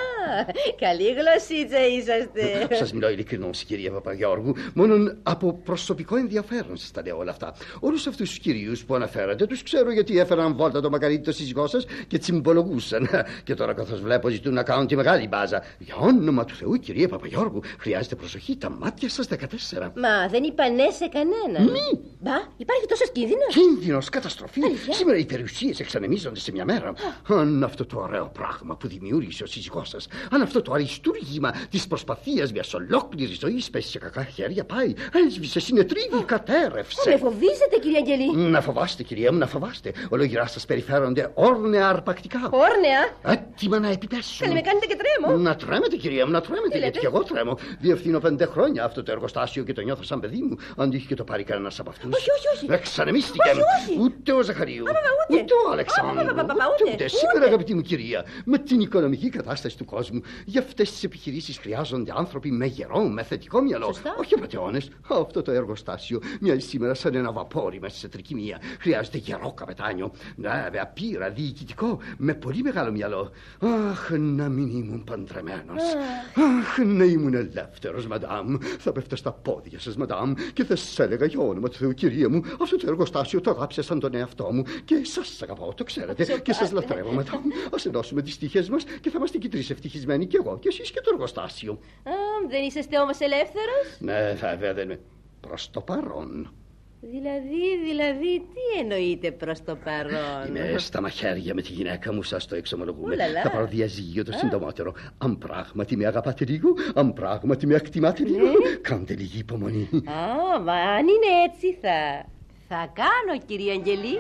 Καλή γλωσσίτσα είσαστε. Σας μιλώ ειλικρινώς, κυρία Παπαγιώργου. Μόνον από προσωπικό ενδιαφέρον σας τα λέω όλα αυτά. Όλους αυτούς τους κυρίους που αναφέρατε τους ξέρω γιατί έφεραν βόλτα το μακαρίτι το σύζυγό σας και τσιμπολογούσαν. Και τώρα καθώς βλέπω ζητούν να κάνουν τη μεγάλη μπάζα. Για όνομα του Θεού, κυρία Παπαγιώργου, χρειάζεται προσοχή. Τα μάτια σας δεκατέσσερα. Μα δεν είπα ναι σε κανέναν. Μη. Μπα, υπάρχει τόσος κίνδυνος. Κίνδυνος, καταστροφή. Αλήθεια? Σήμερα οι περιουσίες εξανεμίζονται σε μια μέρα. Αν αυτό το ωραίο πράγμα που δημιούργησε ο σύζυγός σας, αν αυτό το αριστούργημα της προσπαθίας μιας ολόκληρης ζωής πέσει σε κακά χέρια, πάει, έσβησε, συνετρίβει, κατέρευσε. Με φοβίζετε, κύριε Αγγελή? Να φοβάστε, κυρία μου, να φοβάστε. Ολόγυρά σας περιφέρονται όρνεα αρπακτικά. Όρνεα. Έτοιμα να επιπέσουν. Καλή, με κάνετε και τρέμω. Να τρέμετε, κυρία μου, να τρέμετε, γιατί και εγώ τρέμω. Διευθύνω πέντε χρόνια αυτό το εργοστάσιο και το νιώθω σαν παιδί μου. Αν τύχει και το πάρει κανένα από αυτούς. Όχι, όχι, όχι. Εξανεμίστηκε. Όχι, όχι. Ούτε ο Ζαχαρίου. Α, ούτε. Ούτε ο Αλεξάνδρου. Α, Ούτε, ούτε, ούτε. Σήμερα, αγαπητή μου κυρία, με την οικονομική κατάσταση του κόσμου, για αυτές τις επιχειρήσεις χρειάζονται άνθρωποι με γερό, με θετικό μυαλό. Σωστά. Όχι απατεώνες. Αυτό το εργοστάσιο μοιάζει σήμερα σαν ένα βαπόρι μέσα σε τρικυμία. Χρειάζεται γερό καπετάνιο. Βέβαια, πείρα, διοικητικό, με πολύ μεγάλο μυαλό. Αχ, να μην ήμουν παντρεμένος. Αχ, να ήμουν ελεύθερος, μαντάμ. Θα πέφτα στα πόδια σας, μαντάμ, και θα σας έλεγα για όνομα του Θεού, κυρία μου, αυτό το εργοστάσιο το αγάπησα σαν τον εαυτό μου και εσάς αγαπάω, το ξέρετε, και σας λατρεύω, μαντάμ. Ας ενώσουμε τις τύχες μας και θα είμαστε και τρεις ευτυχισμένοι, κι εγώ και εσείς και το εργοστάσιο. Α, δεν είσαστε όμως ελεύθερος? Ναι, βέβαια δεν είμαι. Προς το παρόν. Δηλαδή, δηλαδή, τι εννοείτε προς το παρόν? Είμαι στα μαχαίρια με τη γυναίκα μου, σας το εξομολογούμε. Ουλαλά. Θα πάρω διαζύγιο το συντομότερο. Αν πράγματι με αγαπάτε λίγο, αν πράγματι με εκτιμάτε λίγο, κάντε λίγη υπομονή. Α, μα αν είναι έτσι θα... Θα κάνω, κύριε Αγγελή.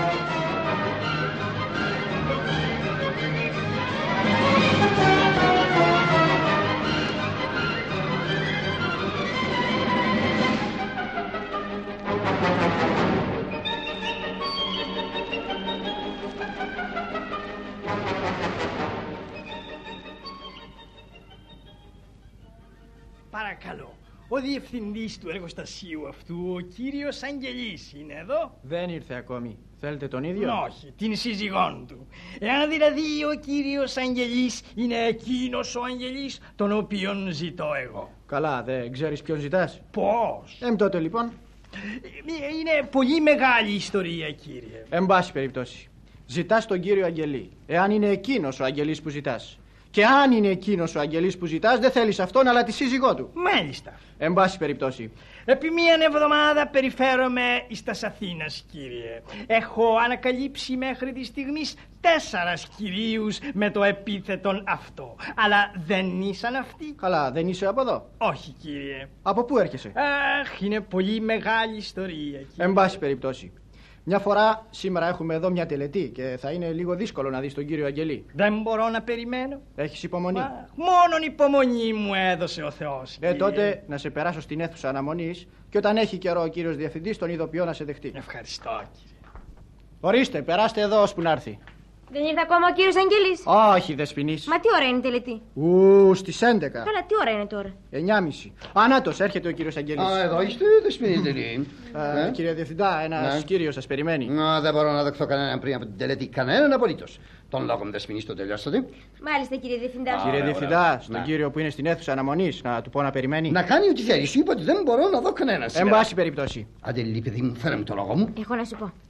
Παρακαλώ, ο διευθυντής του εργοστασίου αυτού, ο κύριος Αγγελής, είναι εδώ? Δεν ήρθε ακόμη. Θέλετε τον ίδιο? Όχι, την σύζυγόν του. Εάν δηλαδή ο κύριος Αγγελής είναι εκείνος ο Αγγελής τον οποίον ζητώ εγώ. Καλά, δεν ξέρεις ποιον ζητάς? Πώς? Εμ τότε λοιπόν. Είναι πολύ μεγάλη ιστορία, κύριε. Εν πάση περιπτώσει. Ζητάς τον κύριο Αγγελή. Εάν είναι εκείνος ο Αγγελής που ζητάς. Και αν είναι εκείνος ο Αγγελής που ζητάς, δεν θέλεις αυτόν αλλά τη σύζυγό του. Μάλιστα. Εν πάση περιπτώσει. Επί μίαν εβδομάδα περιφέρομαι εις τας Αθήνας, κύριε. Έχω ανακαλύψει μέχρι τη στιγμή τέσσερας κυρίους με το επίθετον αυτό. Αλλά δεν ήσαν αυτοί. Καλά, δεν είσαι από εδώ? Όχι, κύριε. Από πού έρχεσαι? Αχ, είναι πολύ μεγάλη ιστορία, κύριε. Εν πάση περιπτώσει. Μια φορά σήμερα έχουμε εδώ μια τελετή και θα είναι λίγο δύσκολο να δεις τον κύριο Αγγελή. Δεν μπορώ να περιμένω. Έχεις υπομονή? Αχ, μόνον υπομονή μου έδωσε ο Θεός. Ε, τότε να σε περάσω στην αίθουσα αναμονής και όταν έχει καιρό ο κύριος διευθυντής τον ειδοποιώ να σε δεχτεί. Ευχαριστώ, κύριε. Ορίστε, περάστε εδώ ώσπου να έρθει. Δεν ήρθε ακόμα ο κύριος Αγγελής? Όχι, Δεσποινής. Μα τι ώρα είναι η τελετή? Ου, στις έντεκα. Καλά, τι ώρα είναι τώρα? Εννιά και μισή. Ανάτος, έρχεται ο κύριος Αγγελής. Α, εδώ είστε, Δεσποινή. ε, Κύριε Διευθυντά, ένας ναι. κύριος σας περιμένει. Να, δεν μπορώ να δεχθώ κανέναν πριν από την τελετή. Κανέναν απολύτως. Τον λόγο μου, Δεσποινή, το τελειώσατε? Μάλιστα, κύριε Διευθυντά. Κύριε Διευθυντά, στον ναι. κύριο που είναι στην αίθουσα αναμονής, να του πω να περιμένει. Να κάνει ό,τι θέλει. Σου είπα ότι δεν μπορώ να δω κανέναν. Εν πάση περιπτώσει. Αντελή, παιδί μου, φέρε μου το λόγο μου. Έχω να σου πω.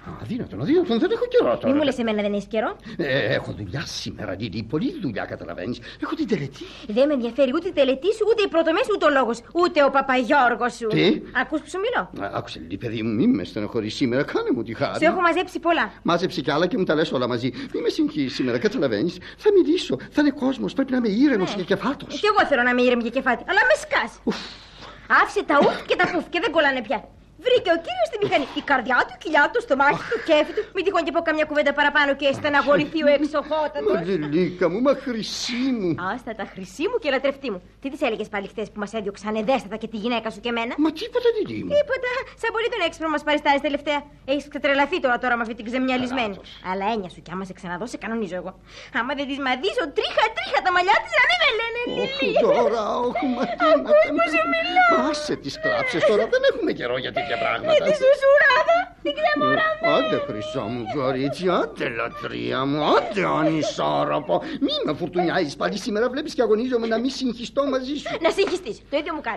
Αδύνατον, αδύνατον, δεν έχω καιρό τώρα. Μη μου λες εμένα δεν έχεις καιρό. Ε, έχω δουλειά σήμερα, Λίλη, πολλή δουλειά, καταλαβαίνεις. Έχω την τελετή. Δεν με ενδιαφέρει ούτε η τελετή σου, ούτε οι πρωτομές, ούτε ο λόγος, ούτε ο Παπαγιώργος σου. Τι? Ακούς που σου μιλώ. Α, άκουσε, Λίλη, παιδί μου, μη με στενοχωρείς σήμερα, κάνε μου τη χάρη. Σου έχω μαζέψει πολλά. Μάζεψε κι άλλα και μου τα λες όλα μαζί. Μη με συγχύσεις σήμερα, καταλαβαίνεις. Θα μιλήσω, θα είναι κόσμος, πρέπει να είμαι ήρεμος ναι. και κεφάτος. Και εγώ θέλω να είμαι ήρεμη και κεφάτη, αλλά με σκάς. Άφησε τα ουφ και τα πουφ και δεν κολλάνε πια. Βρήκε ο κύριος στη μηχανή. Η καρδιά του, η κοιλιά του, το μάχη του, κέφι του. Μην τυχόν και πω καμιά κουβέντα παραπάνω και στεναχωρηθεί ο εξοχότατος. Μα Λιλίκα μου, μα χρυσή μου. Άστα τα χρυσή μου και λατρευτή μου. Τι της έλεγες πάλι χτες που μας έδιωξαν εδέστατα και τη γυναίκα σου και εμένα? Μα τίποτα, Λιλί μου. Τίποτα. Σαν πολύ τον έξυπνο μας παριστάνεις τελευταία. Έχεις ξετρελαθεί τώρα τώρα με αυτή την ξεμιαλισμένη. Αλλά έννοια σου κι άμα σε ξαναδώσει, κανονίζω εγώ. Άμα δεν της μαδίσω τρίχα τρίχα τα μαλλιά της, να μην με λένε Λιλί. Τώρα, όχι, μα τι να. Άσε τις κλάψες τώρα, δεν έχουμε καιρό για τέτοια πράγματα. Με τη σουσουράδα, την κλεμοράδα. Άντε χρυσό μου κορίτσι, άντε λατρεία μου, άντε ανισόρροπο. Μη με φουρτουνιάζεις πάλι σήμερα, βλέπεις και αγωνίζομαι να μην συγχυστώ μαζί σου. Να συγχυστείς, το ίδιο μου κάνει.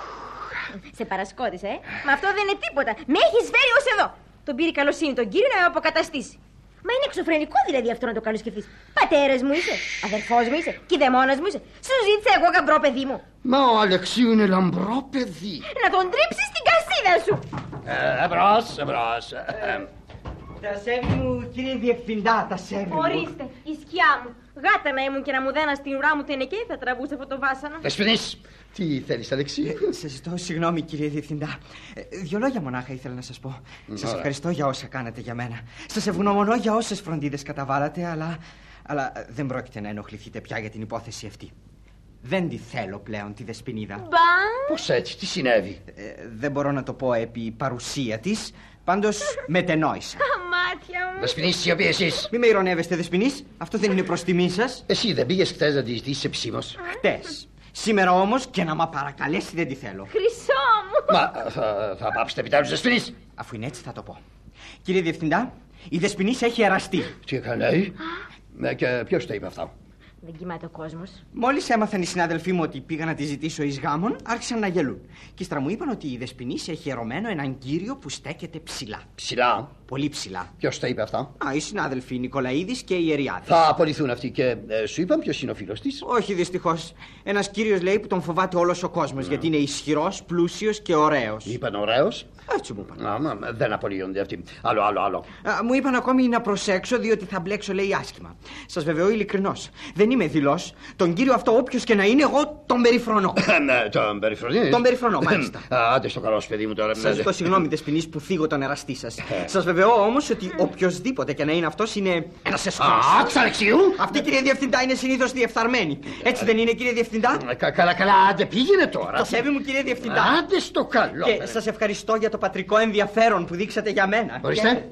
Σε παρασκότησα, ε. Μα αυτό δεν είναι τίποτα. Με έχεις φέρει ως εδώ. Τον πήρε καλοσύνη τον κύριο να με αποκαταστήσει. Μα είναι εξωφρενικό δηλαδή αυτό να το καλοσκεφτείς. Πατέρας μου είσαι, αδερφός μου είσαι, κηδεμόνας μου είσαι. Σου ζήτησα εγώ γαμπρό παιδί μου. Μα ο Αλεξίου είναι λαμπρό παιδί. Να τον τρίψεις στην κασίδα σου. Ε, εμπρός, εμπρός. Τα σέβη μου, κύριε Διευθυντά, τα σέβη μου. Ορίστε, η σκιά μου. Γάτα να ήμουν και να μου δένα στην ουρά μου τενεκέ, θα τραβούσε αυτό το βάσανο. Δεσποινής, τι θέλεις, Αλεξίου? Ε, σε ζητώ συγγνώμη, κύριε Διευθυντά. Ε, δύο λόγια μονάχα ήθελα να σας πω. Mm, σας ευχαριστώ για όσα κάνατε για μένα. Σας ευγνωμονώ για όσες φροντίδες καταβάλατε, αλλά, αλλά δεν πρόκειται να ενοχληθείτε πια για την υπόθεση αυτή. Δεν τη θέλω πλέον τη Δεσποινίδα. Μπα! Πώς έτσι, τι συνέβη? Ε, δεν μπορώ να το πω επί παρουσία της. Πάντως μετενόησα. Αμάτια μου. Δεσποινής, σιωπή εσείς. Μη με ηρωνεύεστε, Δεσποινής. Αυτό δεν είναι προς τιμή σας. Εσύ δεν πήγες χτες να τη ζητήσεις επισήμως? Χτες. Σήμερα όμως και να μ' παρακαλέσει δεν τη θέλω. Χρυσό μου. Μα θα, θα πάψετε επιτέλους, Δεσποινής? Αφού είναι έτσι θα το πω. Κύριε Διευθυντά, η Δεσποινής έχει εραστεί. Τι έκανε? Ναι, και ποιος το είπε αυτό? Δεν κοιμάται ο κόσμος. Μόλις έμαθαν οι συνάδελφοί μου ότι πήγα να τη ζητήσω εις γάμον, άρχισαν να γελούν. Και ύστερα μου είπαν ότι η Δεσποινής έχει ερωμένο έναν κύριο που στέκεται ψηλά. Ψηλά? Πολύ ψηλά. Ποιος το είπε αυτά? Α, οι συνάδελφοι Νικολαίδης και Ιεριάδης. Θα απολυθούν αυτοί και ε, σου είπαν ποιος είναι ο φίλος της? Όχι, δυστυχώς. Ένας κύριος λέει που τον φοβάται όλος ο κόσμος, γιατί είναι ισχυρός, πλούσιος και ωραίος. Είπαν ωραίος? Έτσι μου είπαν. Α, μα, δεν απολύονται αυτοί. Άλλο, άλλο, άλλο. Α, μου είπαν ακόμη να προσέξω, διότι θα μπλέξω, λέει, άσχημα. Σας βεβαιώ ειλικρινώς. Δεν είμαι δηλός. Τον κύριο αυτό, όποιος και να είναι, εγώ τον περιφρονώ. Ναι, τον περιφρονείς? Τον περιφρονώ, μάλιστα. Άντε στο καλό σου, παιδί μου τώρα. Σας ζητώ συγγνώμη, Δεσποινής, που θίγω τον εραστή σας. Σας βεβαιώ όμως ότι οποιοδήποτε και να είναι αυτός είναι ένας εσχρός. Άκουσα, Αλεξίου! Αυτή, κύριε Διευθυντά, είναι συνήθως διεφθαρμένη. Έτσι δεν είναι, κύριε Διευθυντά? Καλά, καλά, άντε πήγαινε τώρα. Το σέβη μου, κύριε Διευθυντά. Άντε στο καλό. Και σας ευχαριστώ για το πατρικό ενδιαφέρον που δείξατε για μένα. Ορίστε.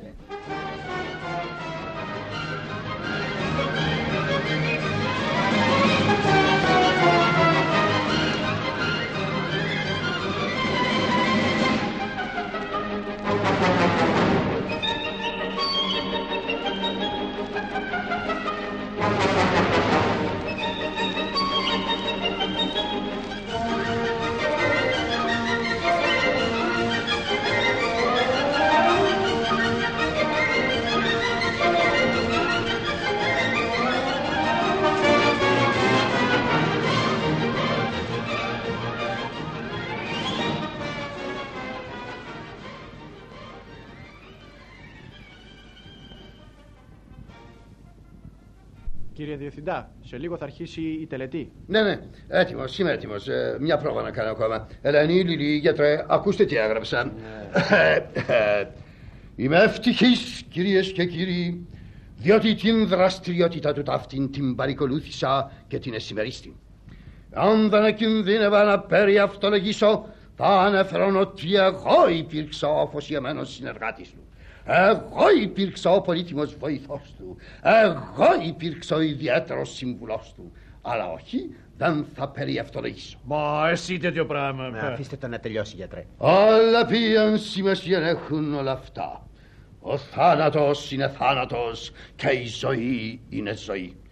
Κύριε Διευθυντά, σε λίγο θα αρχίσει η τελετή. Ναι, ναι, έτοιμος, είμαι έτοιμος. Ε, μια πρόβα να κάνω ακόμα. Ελένη, Λιλί, γιατρέ, ακούστε τι έγραψα. Ναι. Είμαι ευτυχής, κυρίες και κύριοι, διότι την δραστηριότητα του ταύτην την παρακολούθησα και την εσημερίστη. Αν δεν κινδύνευα να περιαυτολογήσω, θα ανέφεραν ότι εγώ υπήρξα ο αφοσιωμένος συνεργάτης του. Εγώ υπήρξα ο πολύτιμος βοηθός του. Εγώ υπήρξα ο ιδιαίτερος σύμβουλός του. Αλλά όχι, δεν θα περιευτολογήσω. Μα εσύ τέτοιο πράγμα. Να αφήστε το να τελειώσει, γιατρέ. Αλλά ποιαν σημασία έχουν όλα αυτά. Ο θάνατος είναι θάνατος και η ζωή είναι ζωή.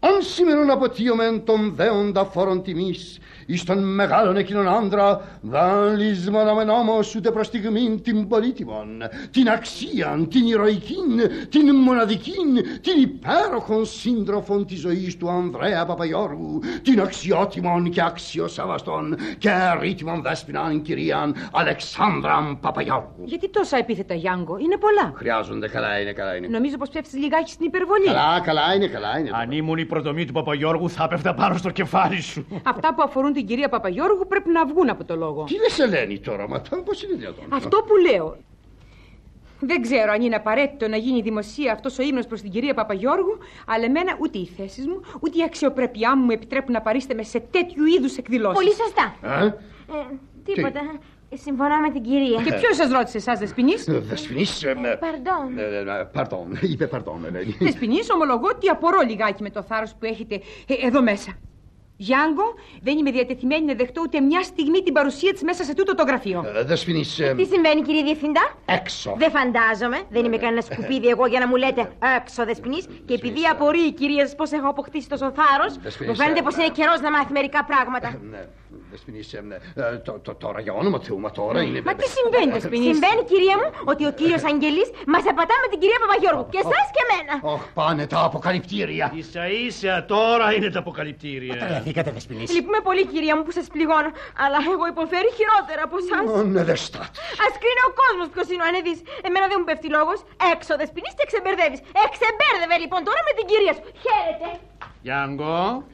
Αν σήμερον αποτείωμεν τον δέοντα φόρον τιμής, εις τον μεγάλον εκείνον άντρα, δεν λησμονάμεν όμως ούτε προς στιγμήν την πολύτιμον, την αξίαν, την ηρωικήν, την μοναδικήν, την υπέροχον σύντροφον της ζωής του Ανδρέα Παπαγιώργου, την αξιότιμον και αξιοσεβαστον και ρήτιμον δέσποιναν κυρίαν Αλεξάνδραν Παπαγιώργου. Γιατί τόσα επίθετα, Γιάνγκο, είναι πολλά. Χρειάζονται, καλά είναι, καλά είναι. Νομίζω πως πέφτεις λιγάκι στην υπερβολή. Καλά, καλά είναι, καλά είναι. Αν ήμουν η προτομή του Παπαγιώργου, θα πέφτα πάνω στο κεφάλι σου. Αυτά που αφορούν την κυρία Παπαγιώργου πρέπει να βγουν από το λόγο. Τι λες, Ελένη, τώρα, μα πώς είναι δυνατόν? Αυτό που λέω. Δεν ξέρω αν είναι απαραίτητο να γίνει δημοσία αυτός ο ύμνος προς την κυρία Παπαγιώργου, αλλά εμένα ούτε οι θέσεις μου, ούτε η αξιοπρέπειά μου με επιτρέπουν να παρίσταμαι σε τέτοιου είδους εκδηλώσεις. Πολύ σωστά. Ε? Ε, τίποτα. Τι? Συμφωνώ με την κυρία. Και ποιος σας ρώτησε εσάς, Δεσποινής? Δεσποινής. Παρντών. Παρντών, είπε παρντών, Ελένη. Δεσποινής, ομολογώ ότι απορώ λιγάκι με το θάρρος που έχετε ε, εδώ μέσα. Γιάνγκο, δεν είμαι διατεθειμένη να δεχτώ ούτε μια στιγμή την παρουσία της μέσα σε τούτο το γραφείο. Ε, Δεσποινής. Ε... Τι συμβαίνει, κύριε Διευθυντά? Έξω. Δεν φαντάζομαι. Δεν είμαι κανένα σκουπίδι εγώ για να μου λέτε έξω, Δεσποινής. Και επειδή απορεί η κυρία σας πώς έχω αποκτήσει τόσο θάρρος, μου φαίνεται πως είναι καιρός να μάθει μερικά πράγματα. Ναι. Δεσποινής, ε, ε, τώρα για όνομα Θεού, μα τώρα είναι. Μα τι συμβαίνει, Δεσποινής? Συμβαίνει, κυρία μου, ότι ο κύριος Αγγελής μας απατά με την κυρία Παπαγιώργου. Και εσάς και εμένα. Ωχ, πάνε τα αποκαλυπτήρια. Ίσα ίσα, τώρα είναι τα αποκαλυπτήρια. Τρελαθήκατε, Δεσποινής. Λυπούμε πολύ, κυρία μου, που σας πληγώνω. Αλλά εγώ υποφέρει χειρότερα από εσάς. Ω, ναι, δεν στάτε. Ας κρίνει ο κόσμος ποιος είναι ο ανεδής. Εμένα δεν μου πέφτει λόγος. Έξω, Δεσποινής, και ξεμπερδεύεις. Εξεμπέρδευε λοιπόν τώρα με την κυρία σου. Χαίρετε. Γιάνγκο.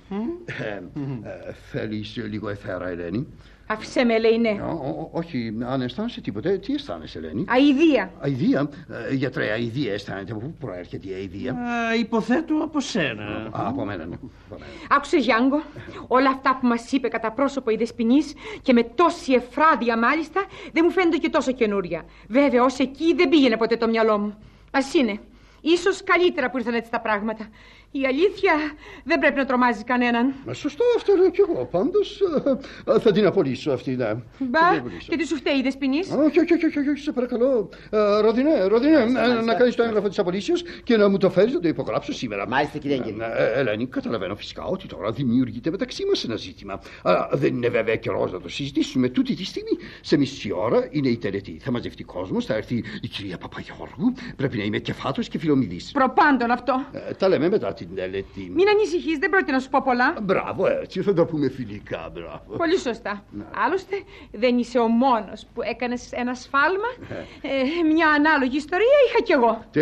Θέλεις λίγο εθέρα, Ελένη? Άφησέ με, λέει, ναι. Όχι, αν αισθάνεσαι τίποτε, τι αισθάνεσαι, Ελένη? Αηδία. Αηδία? Γιατρέ, αηδία αισθάνεται. Από πού προέρχεται η αηδία? Υποθέτω από σένα. Από μένα, ναι. Άκουσε, Γιάνγκο, όλα αυτά που μας είπε κατά πρόσωπο η Δεσποινής και με τόση εφράδια μάλιστα δεν μου φαίνονται και τόσο καινούρια. Βέβαια, ως εκεί δεν πήγαινε ποτέ το μυαλό μου. Ας είναι. Ίσως καλύτερα που ήρθαν έτσι τα πράγματα. Η αλήθεια δεν πρέπει να τρομάζει κανέναν. Μα σωστό, αυτό λέω κι εγώ. Πάντως θα την απολύσω αυτή, ναι. Μπα, και τι σου φταίει, Δεσποινής? Όχι, όχι, όχι, όχι, σε παρακαλώ. Ροδινέ, Ροδινέ, να κάνεις το έγγραφο της απολύσεως και να μου το φέρεις να το υπογράψω σήμερα. Μάλιστα, κύριε Αγγελή. Ελένη, καταλαβαίνω φυσικά ότι τώρα δημιουργείται μεταξύ μας ένα ζήτημα. Αλλά δεν είναι βέβαια καιρός να το συζητήσουμε. Τούτη τη στιγμή, σε μισή ώρα, είναι η τελετή. Θα μαζευτεί κόσμος, θα έρθει η κυρία Παπαγιώργου. Πρέπει να είμαι κεφάτος και φιλομηδής. Προπάντων αυτό. Τα λέμε μετά την τελετή. Μην ανησυχείς, δεν πρόκειται να σου πω πολλά. Μπράβο, έτσι θα τα πούμε φιλικά, μπράβο. Πολύ σωστά. Άλλωστε, δεν είσαι ο μόνος που έκανες ένα σφάλμα. ε, μια ανάλογη ιστορία είχα κι εγώ. Τι?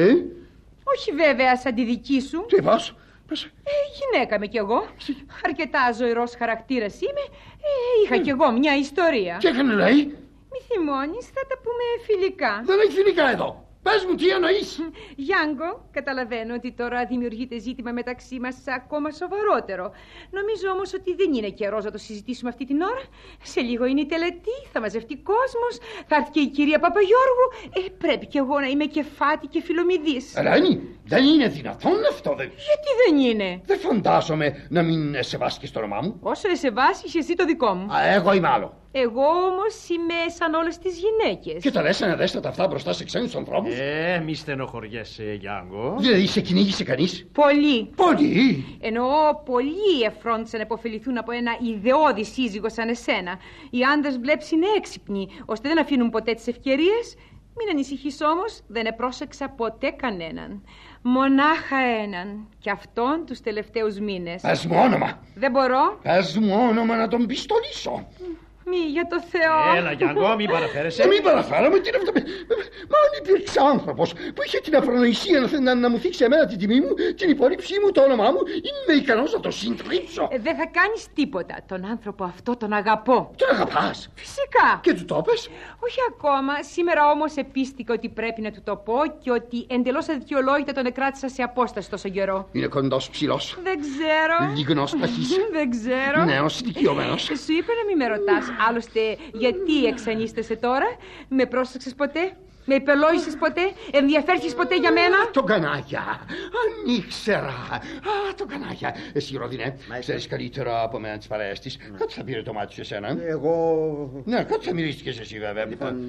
Όχι βέβαια σαν τη δική σου. Τι πας? Ε, γυναίκα με κι εγώ. Αρκετά ζωηρός χαρακτήρας είμαι. Ε, είχα κι εγώ μια ιστορία. Τι έκανε, λέει? Μη θυμώνεις, θα τα πούμε φιλικά. Δεν έχει φιλικά εδώ. Πες μου τι εννοείς. Γιάνγκο, καταλαβαίνω ότι τώρα δημιουργείται ζήτημα μεταξύ μας ακόμα σοβαρότερο. Νομίζω όμως ότι δεν είναι καιρός να το συζητήσουμε αυτή την ώρα. Σε λίγο είναι η τελετή, θα μαζευτεί κόσμος, θα έρθει και η κυρία Παπαγιώργου. Ε, πρέπει κι εγώ να είμαι κεφάτη και φιλομηδής. Ελένη, δεν είναι δυνατόν αυτό, δεν. Γιατί δεν είναι? Δεν φαντάζομαι να μην σε βάσκεις το όνομά μου. Όσο σε βάσκεις εσύ το δικό μου. Α, εγώ είμαι άλλο. Εγώ όμως είμαι σαν όλες τις γυναίκες. Και τα λες αναδέστατα αυτά μπροστά σε ξένους ανθρώπους. Ε, μη στενοχωριέσαι, Γιάνγκο. Δηλαδή σε κυνήγησε κανείς? Πολύ. Πολύ. Εννοώ πολλοί εφρόντισαν να υποφεληθούν από ένα ιδεώδη σύζυγο σαν εσένα. Οι άντρες βλέπεις είναι έξυπνοι, ώστε δεν αφήνουν ποτέ τις ευκαιρίες. Μην ανησυχείς όμως, δεν επρόσεξα ποτέ κανέναν. Μονάχα έναν. Και αυτόν τους τελευταίους μήνες. Πες μου όνομα. Δεν μπορώ. Πες μου όνομα να τον πιστολίσω. Μη, για το Θεό. Έλα, Γιάνγκο, μην παραφέρεσαι. Ε, μην παραφέρομαι, τι είναι αυτό. Μα αν υπήρξε άνθρωπος που είχε την αφρονοησία να, να, να μου θίξει εμένα την τιμή μου, την υπόλοιψή μου, το όνομά μου, είμαι ικανός να το συντρίψω. Ε, δεν θα κάνεις τίποτα. Τον άνθρωπο αυτό τον αγαπώ. Τον αγαπάς? Φυσικά. Και του το πες? Όχι ακόμα. Σήμερα όμως επίστηκα ότι πρέπει να του το πω και ότι εντελώς αδικαιολόγητα τον εκράτησα σε απόσταση τόσο καιρό. Είναι κοντός, ψηλός. Δεν ξέρω. Λιγνός, παχής. Δεν ξέρω. Νέος, ηλικιωμένος. Σου είπε να μην με ρωτάς. Άλλωστε, γιατί εξανίστεσαι τώρα? Με πρόσεξες ποτέ? Με υπελόγησες ποτέ? Ενδιαφέρθηκες ποτέ για μένα? Α, τον κανάγια. Αν ήξερα. Α, τον κανάγια. Εσύ, Ροδινέ, ξέρεις καλύτερα από μένα τις παρέες της. Κάτι θα πήρε το μάτι σου εσένα. Εγώ... Ναι, κάτι θα μυρίστηκες εσύ, βέβαια. Λοιπόν,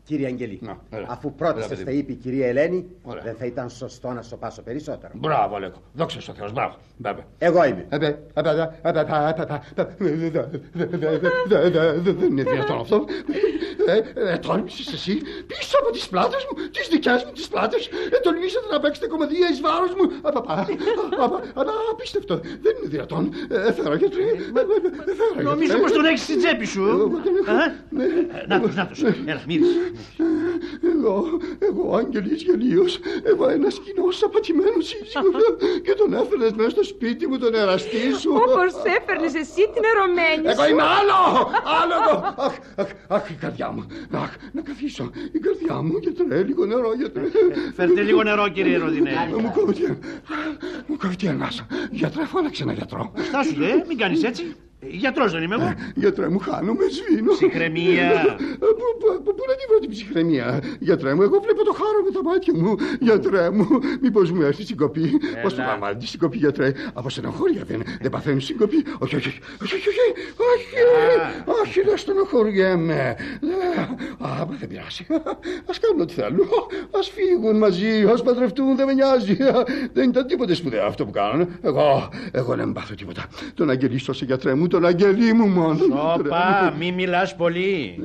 Κύριε Αγγελή, Να, έλα. αφού πρώτα Έλα, σας παιδί τα μου. είπε η κυρία Ελένη, Ωραία. δεν θα ήταν σωστό να σοπάσω περισσότερο. Μπράβο, Λέκο. Δόξα στο Θεός, μπράβο. Μπράβο. Εγώ είμαι. Ε, ε, ε, ε, ε, ε, ε, ε, ε, Δεν είναι δυνατόν αυτό. Ε, τόλμησες εσύ πίσω από τις πλάτες μου, τις δικές μου τις πλάτες. Ε, τολμήσατε να παίξετε κομμωδία εις βάρος μου. Απίστευτο. Δεν είναι δυνατόν. Ε, Φέρω γιατρέ. Νομίζω πως τον έχεις στην τσέπη σου. Νάτος, νάτος. Έλα, μύρισε. Εγώ, εγώ Άγγελης Γελίος, εγώ ένας κοινός απατημένος σύζυγος και τον έφερες μέσα στο σπίτι μου τον εραστή σου. Όπως έφερνες εσύ την ερωμένη σου. Εγώ είμαι άλλο, άλλο εγώ. Αχ, αχ, αχ, η καρδιά μου. Αχ, να καθίσω. Η καρδιά μου, γιατρέ, λίγο νερό, γιατρέ. Φέρτε λίγο νερό, κύριε Ροδινέ. Μου κόβει τη Μου κόβει τη ανάσα. Γιατρέ, φώναξε ένα γιατρό. Στάσου, ε, μην κάνεις έτσι. Γιατρός δεν είμαι εγώ. Γιατρέ μου, χάνομαι, σβήνω. Ψυχραιμία. Πού να τη βρω την ψυχραιμία. Γιατρέ μου, εγώ βλέπω το χάρο με τα μάτια μου. Γιατρέ μου, μήπως μου έρθει συγκοπή. Πώς το πάμε, τη συγκοπή, γιατρέ. Από στενοχώρια δεν, δεν παθαίνουν συγκοπή. Όχι, όχι, όχι, όχι, όχι, όχι, δεν στενοχωριέμαι. Α, δεν πειράζει. Ας κάνουν ό,τι θέλουν. Ας φύγουν μαζί, ας παντρευτούν, δεν με νοιάζει. Δεν ήταν τίποτε σπουδαίο αυτό που κάνουν. Εγώ, εγώ δεν πάθω τίποτα. Τον αγγελίστο σε γιατρέ μου. Τον αγγελί μου μόνο. Σώπα, μη μιλάς πολύ.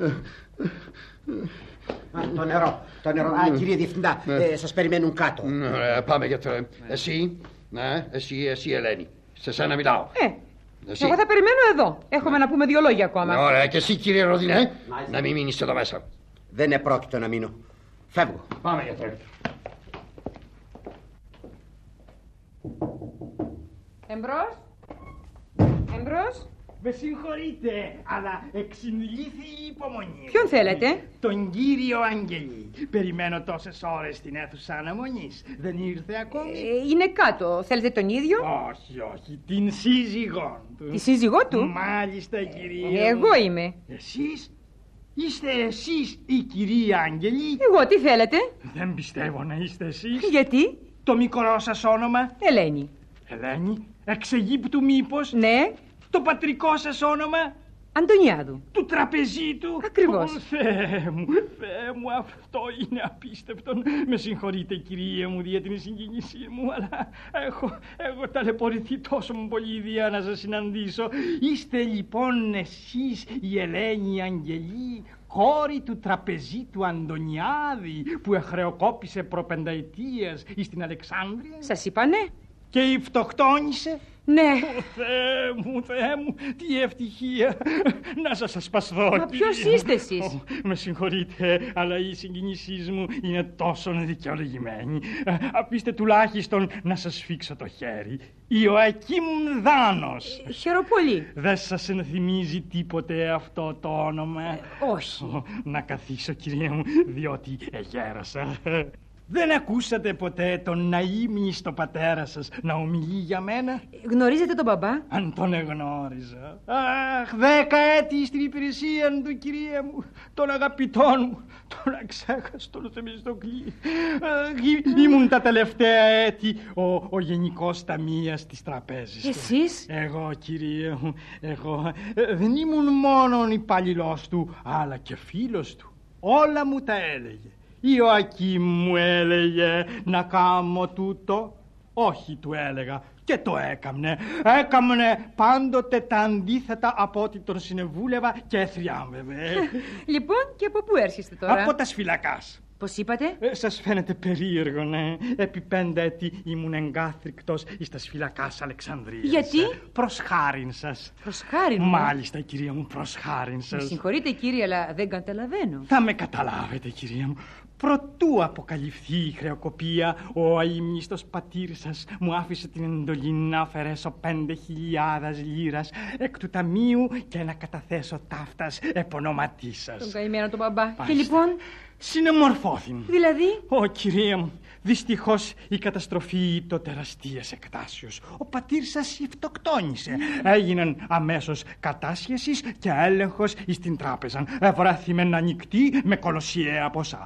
Α, το νερό, το νερό. Α, κύριε Διευθυντά, ε, σας περιμένουν κάτω. Ε, πάμε γιατρέ. Εσύ, ναι, εσύ, εσύ Ελένη. Σε σένα μιλάω. Ε, Εσύ. εγώ θα περιμένω εδώ. Έχουμε να πούμε δύο λόγια ακόμα. Ωραία, και εσύ κύριε Ροδινέ, να μην μείνεις εδώ μέσα. Δεν επρόκειτο να μείνω. Φεύγω. Πάμε γιατρέ. Εμπρός. Εμπρός. Με συγχωρείτε, αλλά εξυνηλήθη η υπομονή. Ποιον θέλετε? Τον κύριο Αγγελή. Περιμένω τόσες ώρες στην αίθουσα αναμονής. Δεν ήρθε ακόμη. Ε, είναι κάτω. Θέλετε τον ίδιο? Όχι, όχι. Την σύζυγό του. Τη σύζυγό του? Μάλιστα, κυρία. Εγώ είμαι. Εσείς? Είστε εσείς η κυρία Αγγελή? Εγώ, τι θέλετε? Δεν πιστεύω να είστε εσείς. Γιατί? Το μικρό σας όνομα? Ελένη. Ελένη, εξ Αιγύπτου μήπως? Ναι. Το πατρικό σας όνομα? Αντωνιάδου. Του τραπεζίτου? Ακριβώς. Ω, Θεέ μου, Θεέ μου, αυτό είναι απίστευτο. Με συγχωρείτε κυρία μου για την συγκίνησή μου, αλλά έχω, έχω ταλαιπωρηθεί τόσο πολύ ιδέα να σας συναντήσω. Είστε λοιπόν εσείς η Ελένη Αγγελή, κόρη του τραπεζίτου Αντωνιάδη, που εχρεοκόπησε προπενταετίας στην Αλεξάνδρεια? Σας είπα ναι. Και η φτωχτώνησε? Ναι. Ω, Θεέ μου, Θεέ μου, τι ευτυχία. Να σας ασπασδώ. Μα ποιος είστε εσείς? Ω, με συγχωρείτε, αλλά η συγκίνησή μου είναι τόσο δικαιολογημένη. Ε, Αφήστε τουλάχιστον να σας σφίξω το χέρι. Ιωακήμ Δάνος. Ε, χαίρομαι πολύ. Δεν σας ενθυμίζει τίποτε αυτό το όνομα? Ε, όχι. Ω, να καθίσω κυρία μου, διότι εγέρασα. Δεν ακούσατε ποτέ τον ναείμνηστο πατέρα σας να ομιλεί για μένα? Γνωρίζετε τον μπαμπά? Αν τον εγνώριζα. Αχ, δέκα έτη στην υπηρεσία του, κυρία μου. Τον αγαπητόν μου, τον αξέχαστον Θεμιστοκλή. Ήμουν τα τελευταία έτη ο, ο γενικός ταμείας της τραπέζης. Εσείς? Εγώ, κυρία μου, εγώ ε, δεν ήμουν μόνον υπαλληλός του, αλλά και φίλος του. Όλα μου τα έλεγε. Ιωακήμ μου έλεγε να κάνω τούτο. Όχι, του έλεγα, και το έκαμνε. Έκαμνε πάντοτε τα αντίθετα από ό,τι τον συνεβούλευα και θριάμβευε. Λοιπόν, και από πού έρχεστε τώρα? Από τα σφυλακάς. Πώς είπατε? Ε, σας φαίνεται περίεργο, ναι? Επί πέντε έτη ήμουν εγκάθρικτος εις τα σφυλακάς Αλεξανδρίας. Γιατί? Προς χάριν σας. Προς χάριν μου? Μάλιστα, κυρία μου, προς χάριν σας. Με συγχωρείτε, κύριε, αλλά δεν καταλαβαίνω. Θα με καταλάβετε, κυρία μου. Προτού αποκαλυφθεί η χρεοκοπία, ο αείμνηστος πατήρ σας μου άφησε την εντολή να αφαιρέσω πέντε χιλιάδες λίρας εκ του ταμείου και να καταθέσω ταύτας επωνόματί σας. Τον καημένο τον μπαμπά. Πάστε. Και λοιπόν? Συνεμορφώθην. Δηλαδή? Ω, κυρία μου, δυστυχώς η καταστροφή το τεραστίας εκτάσεως. Ο πατήρ σας ευτοκτόνησε. Έγιναν αμέσως κατάσχεσης και έλεγχος εις την τράπεζα. Ευρέθημεν ανοιχτή με κολοσιαία ποσά.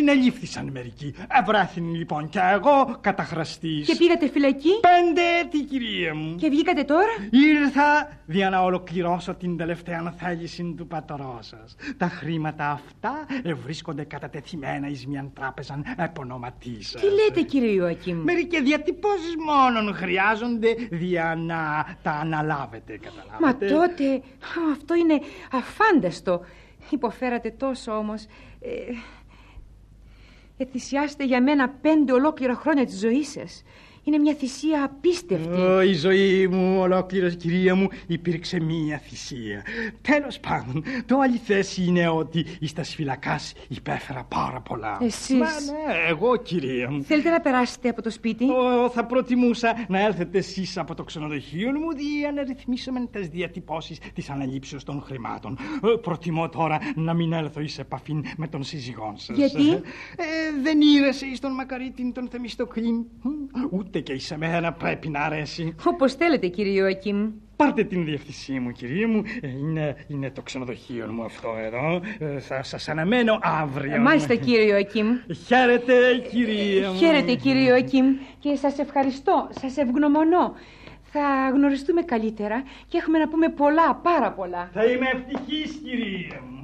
συνελήφθησαν μερικοί. Ευρέθην λοιπόν και εγώ καταχραστής. Και πήγατε φυλακή. Πέντε έτη, κυρία μου. Και βγήκατε τώρα. Ήρθα για να ολοκληρώσω την τελευταία θέληση του πατρός σας. Τα χρήματα αυτά βρίσκονται κατατεθειμένα εις μιαν τράπεζαν επωνόματί σας. Τι λέτε, κύριε Ιωακήμ? Μερικές διατυπώσεις μόνον χρειάζονται για να τα αναλάβετε, καταλάβετε. Μα τότε αυτό είναι αφάνταστο. Υποφέρατε τόσο όμως. Ε, εθυσιάστε για μένα πέντε ολόκληρα χρόνια της ζωής σας. Είναι μια θυσία απίστευτη. Oh, η ζωή μου ολόκληρη, κυρία μου, υπήρξε μια θυσία. Τέλος πάντων, το αληθές είναι ότι εις τα σφυλακάς υπέφερα πάρα πολλά. Εσείς? Μα ναι, εγώ, κυρία μου. Θέλετε να περάσετε από το σπίτι? Oh, θα προτιμούσα να έλθετε εσείς από το ξενοδοχείο μου για να ρυθμίσουμε τις διατυπώσεις της αναλήψεως των χρημάτων. Oh, προτιμώ τώρα να μην έλθω εις επαφή με τον σύζυγό σας. Γιατί? Ε, δεν ήρεσε εις τον Μακαρίτην τον Θεμιστοκλήν. Ούτε και εις εμένα πρέπει να αρέσει. Όπως θέλετε, κύριε Ιωακήμ. Πάρτε την διευθυνσή μου, κυρία μου. Είναι, είναι το ξενοδοχείο μου αυτό εδώ. Ε, θα σας αναμένω αύριο. Ε, μάλιστα, κύριε Ιωακήμ. Χαίρετε, κυρία μου. Χαίρετε, κύριε Ιωακήμ. Και σας ευχαριστώ, σας ευγνωμονώ. Θα γνωριστούμε καλύτερα και έχουμε να πούμε πολλά, πάρα πολλά. Θα είμαι ευτυχής, κυρία μου.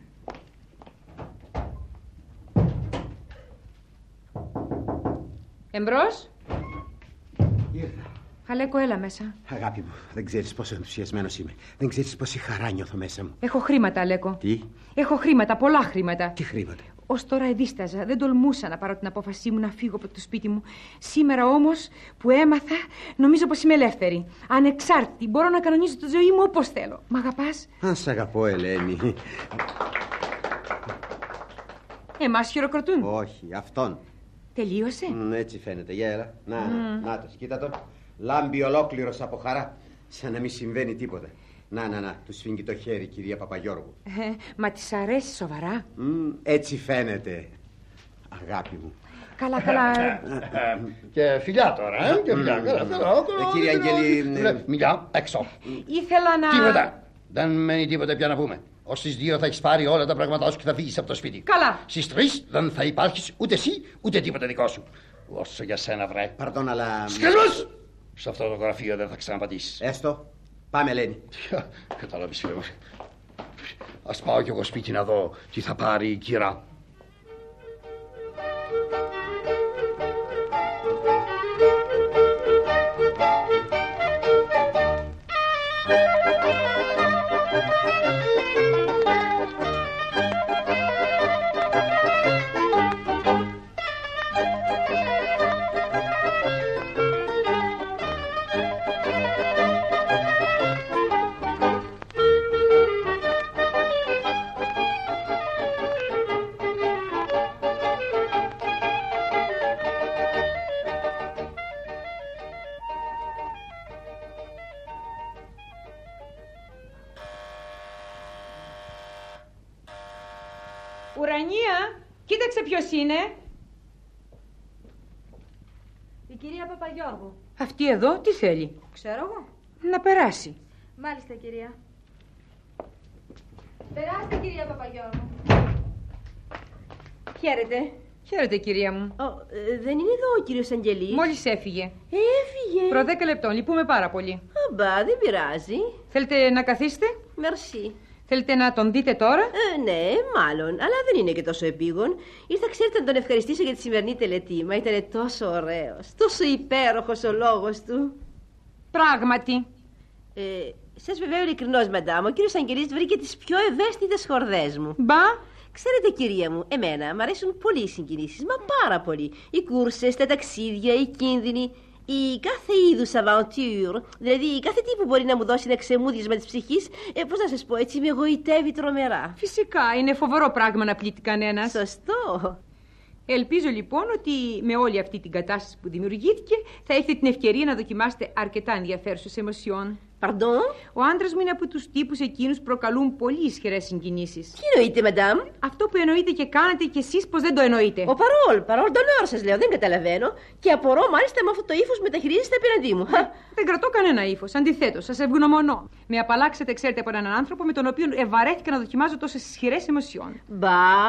Εμπρός. Ήρθα. Αλέκο, έλα μέσα. Αγάπη μου, δεν ξέρεις πόσο ενθουσιασμένος είμαι. Δεν ξέρεις πόση χαρά νιώθω μέσα μου. Έχω χρήματα, Αλέκο. Τι? Έχω χρήματα, πολλά χρήματα. Τι χρήματα? Ως τώρα εδίσταζα, δεν τολμούσα να πάρω την απόφασή μου να φύγω από το σπίτι μου. Σήμερα όμως που έμαθα, νομίζω πως είμαι ελεύθερη. Ανεξάρτητη, μπορώ να κανονίσω τη ζωή μου όπως θέλω. Μ' αγαπάς? Αν σ' αγαπώ, Ελένη. Εμάς χειροκροτούν. Όχι, αυτόν. Τελείωσε? Mm, έτσι φαίνεται, για έλα. Να, mm. να το, κοίτα τον. Λάμπει ολόκληρος από χαρά. Σαν να μην συμβαίνει τίποτα. Να, να, να, του σφίγγει το χέρι, κυρία Παπαγιώργου. Ε, μα της αρέσει σοβαρά? Mm, έτσι φαίνεται, αγάπη μου. Καλά, καλά. Και φιλιά τώρα, ε, και φιλιά. Κύριε Αγγέλη... Μιλιά, έξω. Ήθελα να... Τίποτα. Δεν μένει τίποτα πια να πούμε. Ως τις δύο θα έχεις πάρει όλα τα πράγματά σου και θα φύγεις από το σπίτι. Καλά. Στις τρεις δεν θα υπάρχεις ούτε εσύ ούτε τίποτα δικό σου. Όσο για σένα, βρε. Παρδόν, αλλά... Σκασμός! Σε αυτό το γραφείο δεν θα ξαναπατήσεις. Έστω. Πάμε, Ελένη. Κατάλαβες, φίλε μου. Ας πάω κι εγώ σπίτι να δω τι θα πάρει η κυρά. Ουρανία, κοίταξε ποιος είναι. Η κυρία Παπαγιώργου. Αυτή εδώ τι θέλει? Ξέρω εγώ. Να περάσει. Μάλιστα, κυρία. Περάστε, κυρία Παπαγιώργου. Χαίρετε. Χαίρετε, κυρία μου. Ο, ε, δεν είναι εδώ ο κύριος Αγγελής? Μόλις έφυγε. Έφυγε. Προ δέκα λεπτών, λυπούμε πάρα πολύ. Αμπά, δεν πειράζει. Θέλετε να καθίσετε? Μερσή. Θέλετε να τον δείτε τώρα? Ε, ναι, μάλλον, αλλά δεν είναι και τόσο επίγον. Ήρθα, ξέρετε, να τον ευχαριστήσω για τη σημερινή τελετή. Μα ήταν τόσο ωραίος, τόσο υπέροχος ο λόγος του. Πράγματι. Ε, σας βεβαίω ειλικρινώς, μαντάμ, ο κύριος Αγγελής βρήκε τις πιο ευαίσθητες χορδές μου. Μπα. Ξέρετε, κυρία μου, εμένα μ' αρέσουν πολύ οι συγκινήσεις, μα πάρα πολύ. Οι κούρσες, τα ταξίδια, οι κίνδυνοι. Η κάθε είδους aventure, δηλαδή κάθε τι που μπορεί να μου δώσει ένα ξεμούδιασμα της ψυχής, ε, πώς να σας πω, έτσι με εγωιτεύει τρομερά. Φυσικά, είναι φοβερό πράγμα να πλήττει κανένας. Σωστό. Ελπίζω λοιπόν ότι με όλη αυτή την κατάσταση που δημιουργήθηκε θα έχετε την ευκαιρία να δοκιμάσετε αρκετά ενδιαφέρουσες εμοσιών. Pardon? Ο άντρας μου είναι από τους τύπους εκείνους που προκαλούν πολύ ισχυρές συγκινήσεις. Τι εννοείτε, μαντάμ? Αυτό που εννοείτε και κάνετε κι εσείς πως δεν το εννοείτε. Ο παρόλ, παρόλ τον όρο σας λέω, δεν καταλαβαίνω. Και απορώ μάλιστα με αυτό το ύφος μεταχειρίζεστε απέναντί μου. Ε, δεν κρατώ κανένα ύφος. Αντιθέτως, σας ευγνωμονώ. Με απαλλάξετε, ξέρετε, από έναν άνθρωπο με τον οποίο ευαρέθηκα να δοκιμάζω τόσες ισχυρές εμοσιών. Μπα.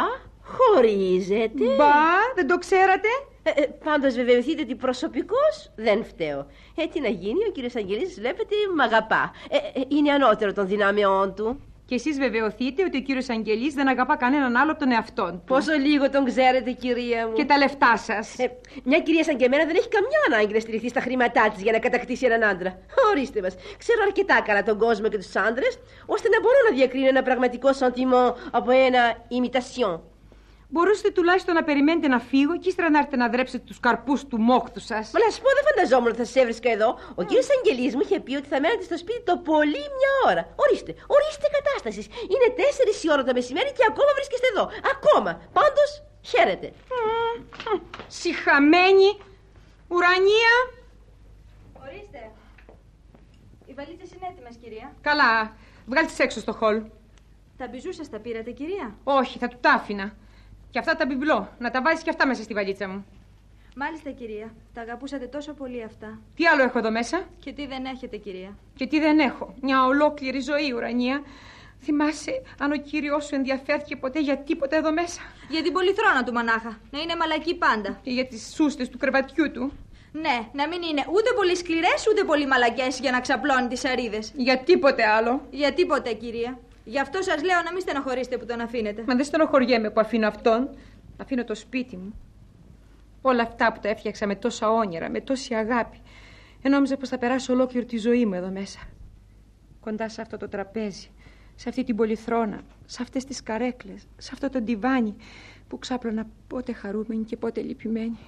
Χωρίζετε. Μπα, δεν το ξέρατε. Ε, ε, πάντως βεβαιωθείτε ότι προσωπικώς δεν φταίω. Ε, τι να γίνει, ο κύριος Αγγελής βλέπετε μ' αγαπά. Ε, ε, είναι ανώτερο των δυνάμεών του. Και εσείς βεβαιωθείτε ότι ο κύριος Αγγελής δεν αγαπά κανέναν άλλο από τον εαυτόν του. Πόσο λίγο τον ξέρετε, κυρία μου. Και τα λεφτά σας. Ε, μια κυρία σαν και εμένα δεν έχει καμιά ανάγκη να στηριχθεί στα χρήματά της για να κατακτήσει έναν άντρα. Ορίστε μας. Ξέρω αρκετά καλά τον κόσμο και τους άντρες, ώστε να μπορώ να διακρίνω ένα πραγματικό σαντιμό από ένα imitation. Μπορούσατε τουλάχιστον να περιμένετε να φύγω και ύστερα να έρθετε να δρέψετε τους καρπούς του μόχθου σας. Μα να σου πω, δεν φανταζόμουν ότι θα σε έβρισκα εδώ. Ο mm. κύριος Αγγελής μου είχε πει ότι θα μένετε στο σπίτι το πολύ μια ώρα. Ορίστε, ορίστε κατάσταση. Είναι τέσσερις η ώρα το μεσημέρι και ακόμα βρίσκεστε εδώ. Ακόμα. Πάντως, χαίρετε. Mm. Συχαμένη. Ουρανία. Ορίστε. Οι βαλίτσες είναι έτοιμες, κυρία. Καλά. Βγάλτε τις έξω στο χολ. Τα μπιζού σας τα πήρατε, κυρία? Όχι, θα του τα άφηνα. Και αυτά τα μπιμπλό. Να τα βάλεις και αυτά μέσα στη βαλίτσα μου. Μάλιστα, κυρία. Τα αγαπούσατε τόσο πολύ αυτά. Τι άλλο έχω εδώ μέσα? Και τι δεν έχετε, κυρία? Και τι δεν έχω? Μια ολόκληρη ζωή, Ουρανία. Θυμάσαι αν ο κύριος σου ενδιαφέρθηκε ποτέ για τίποτα εδώ μέσα? Για την πολυθρόνα του μονάχα. Να είναι μαλακή πάντα. Και για τις σούστες του κρεβατιού του. Ναι, να μην είναι ούτε πολύ σκληρές ούτε πολύ μαλακές για να ξαπλώνει τις αρίδες. Για τίποτε άλλο. Για τίποτε, κυρία. Γι' αυτό σας λέω να μην στενοχωρήσετε που τον αφήνετε. Μα δεν στενοχωριέμαι που αφήνω αυτόν. Αφήνω το σπίτι μου. Όλα αυτά που τα έφτιαξα με τόσα όνειρα, με τόση αγάπη. Ενόμιζα πως θα περάσω ολόκληρη τη ζωή μου εδώ μέσα. Κοντά σε αυτό το τραπέζι, σε αυτή την πολυθρόνα, σε αυτές τις καρέκλες, σε αυτό το ντιβάνι που ξάπλωνα πότε χαρούμενη και πότε λυπημένη.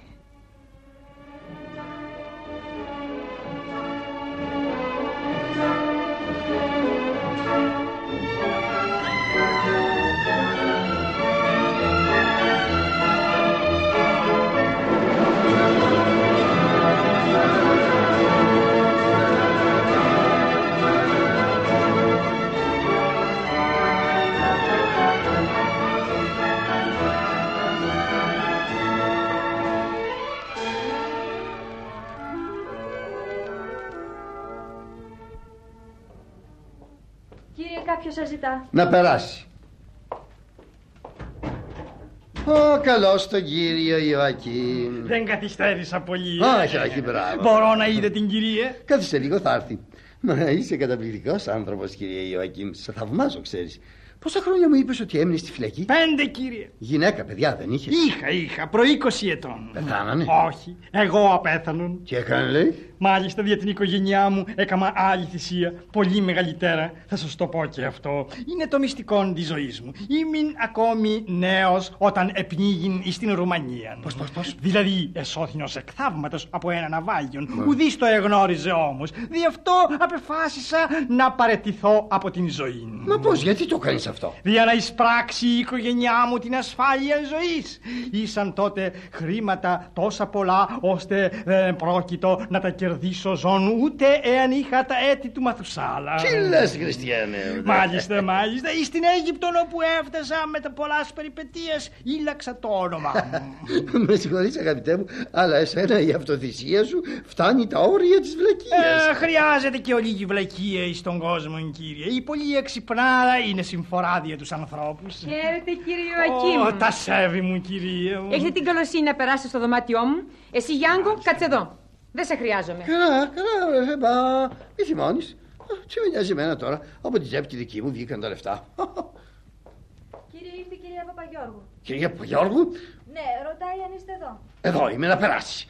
Κάποιος σας ζητά. Να περάσει. Ω, καλώς τον κύριο Ιωακήμ. Δεν καθυστέρησα πολύ. Όχι, όχι, μπράβο. Μπορώ να είδε την κυρία? Κάθισε λίγο, θα έρθει. Μα είσαι καταπληκτικός άνθρωπος, κύριε Ιωακήμ. Σε θαυμάζω, ξέρεις. Πόσα χρόνια μου είπες ότι έμεινες στη φυλακή? Πέντε, κύριε. Γυναίκα, παιδιά δεν είχες? Είχα, είχα, προ είκοσι ετών. Πεθάνανε? Όχι, εγώ απέθανον. Τι έκανε, λέει? Μάλιστα, για την οικογένειά μου έκανα άλλη θυσία, πολύ μεγαλύτερα. Θα σας το πω και αυτό. Είναι το μυστικό της ζωής μου. Ήμουν ακόμη νέος όταν επνίγην στην Ρουμανία. Πώς, πώς, πώς? Δηλαδή, εσώθηνος εκ θαύματος από ένα ναυάγιον. Mm. Ουδής το εγνώριζε όμως. Δι' αυτό απεφάσισα να παραιτηθώ από την ζωή. Μα πώς, γιατί το κάνεις αυτό? Για να εισπράξει η οικογένειά μου την ασφάλεια ζωής. Ήσαν τότε χρήματα τόσα πολλά, ώστε δεν πρόκειτο να τα κερδίσω ζών ούτε εάν είχα τα έτη του Μαθουσάλα. Τι λες, Χριστιανέ? Μάλιστα, μάλιστα. Στην Αίγυπτο όπου έφτασα με τα πολλάς περιπετίες, ήλαξα το όνομά μου. Με συγχωρείς, αγαπητέ μου, αλλά εσένα η αυτοθυσία σου φτάνει τα όρια της βλακείας. Ε, χρειάζεται και ολίγη βλακεία στον κόσμο, κύριε. Η πολύ εξυπνάδα είναι συμφοράδια τους ανθρώπους. Χαίρετε, κύριε Ιωακήμ. Ω, τα σέβη μου, κυρία μου. Έχετε την καλοσύνη να περάσετε στο δωμάτιό μου. Εσύ, Γιάνγκο, κάτσε εδώ. Δεν σε χρειάζομαι. Καλά, καλά, ρε, μα μη θυμώνεις. Τι με νοιάζει εμένα τώρα? Από τη τσέπη τη δική μου βγήκαν τα λεφτά. Κύριε, ήρθε η κυρία Παπαγιώργου. Κυρία Παπαγιώργου? Ναι, ρωτάει αν είστε εδώ. Εδώ είμαι, να περάσει.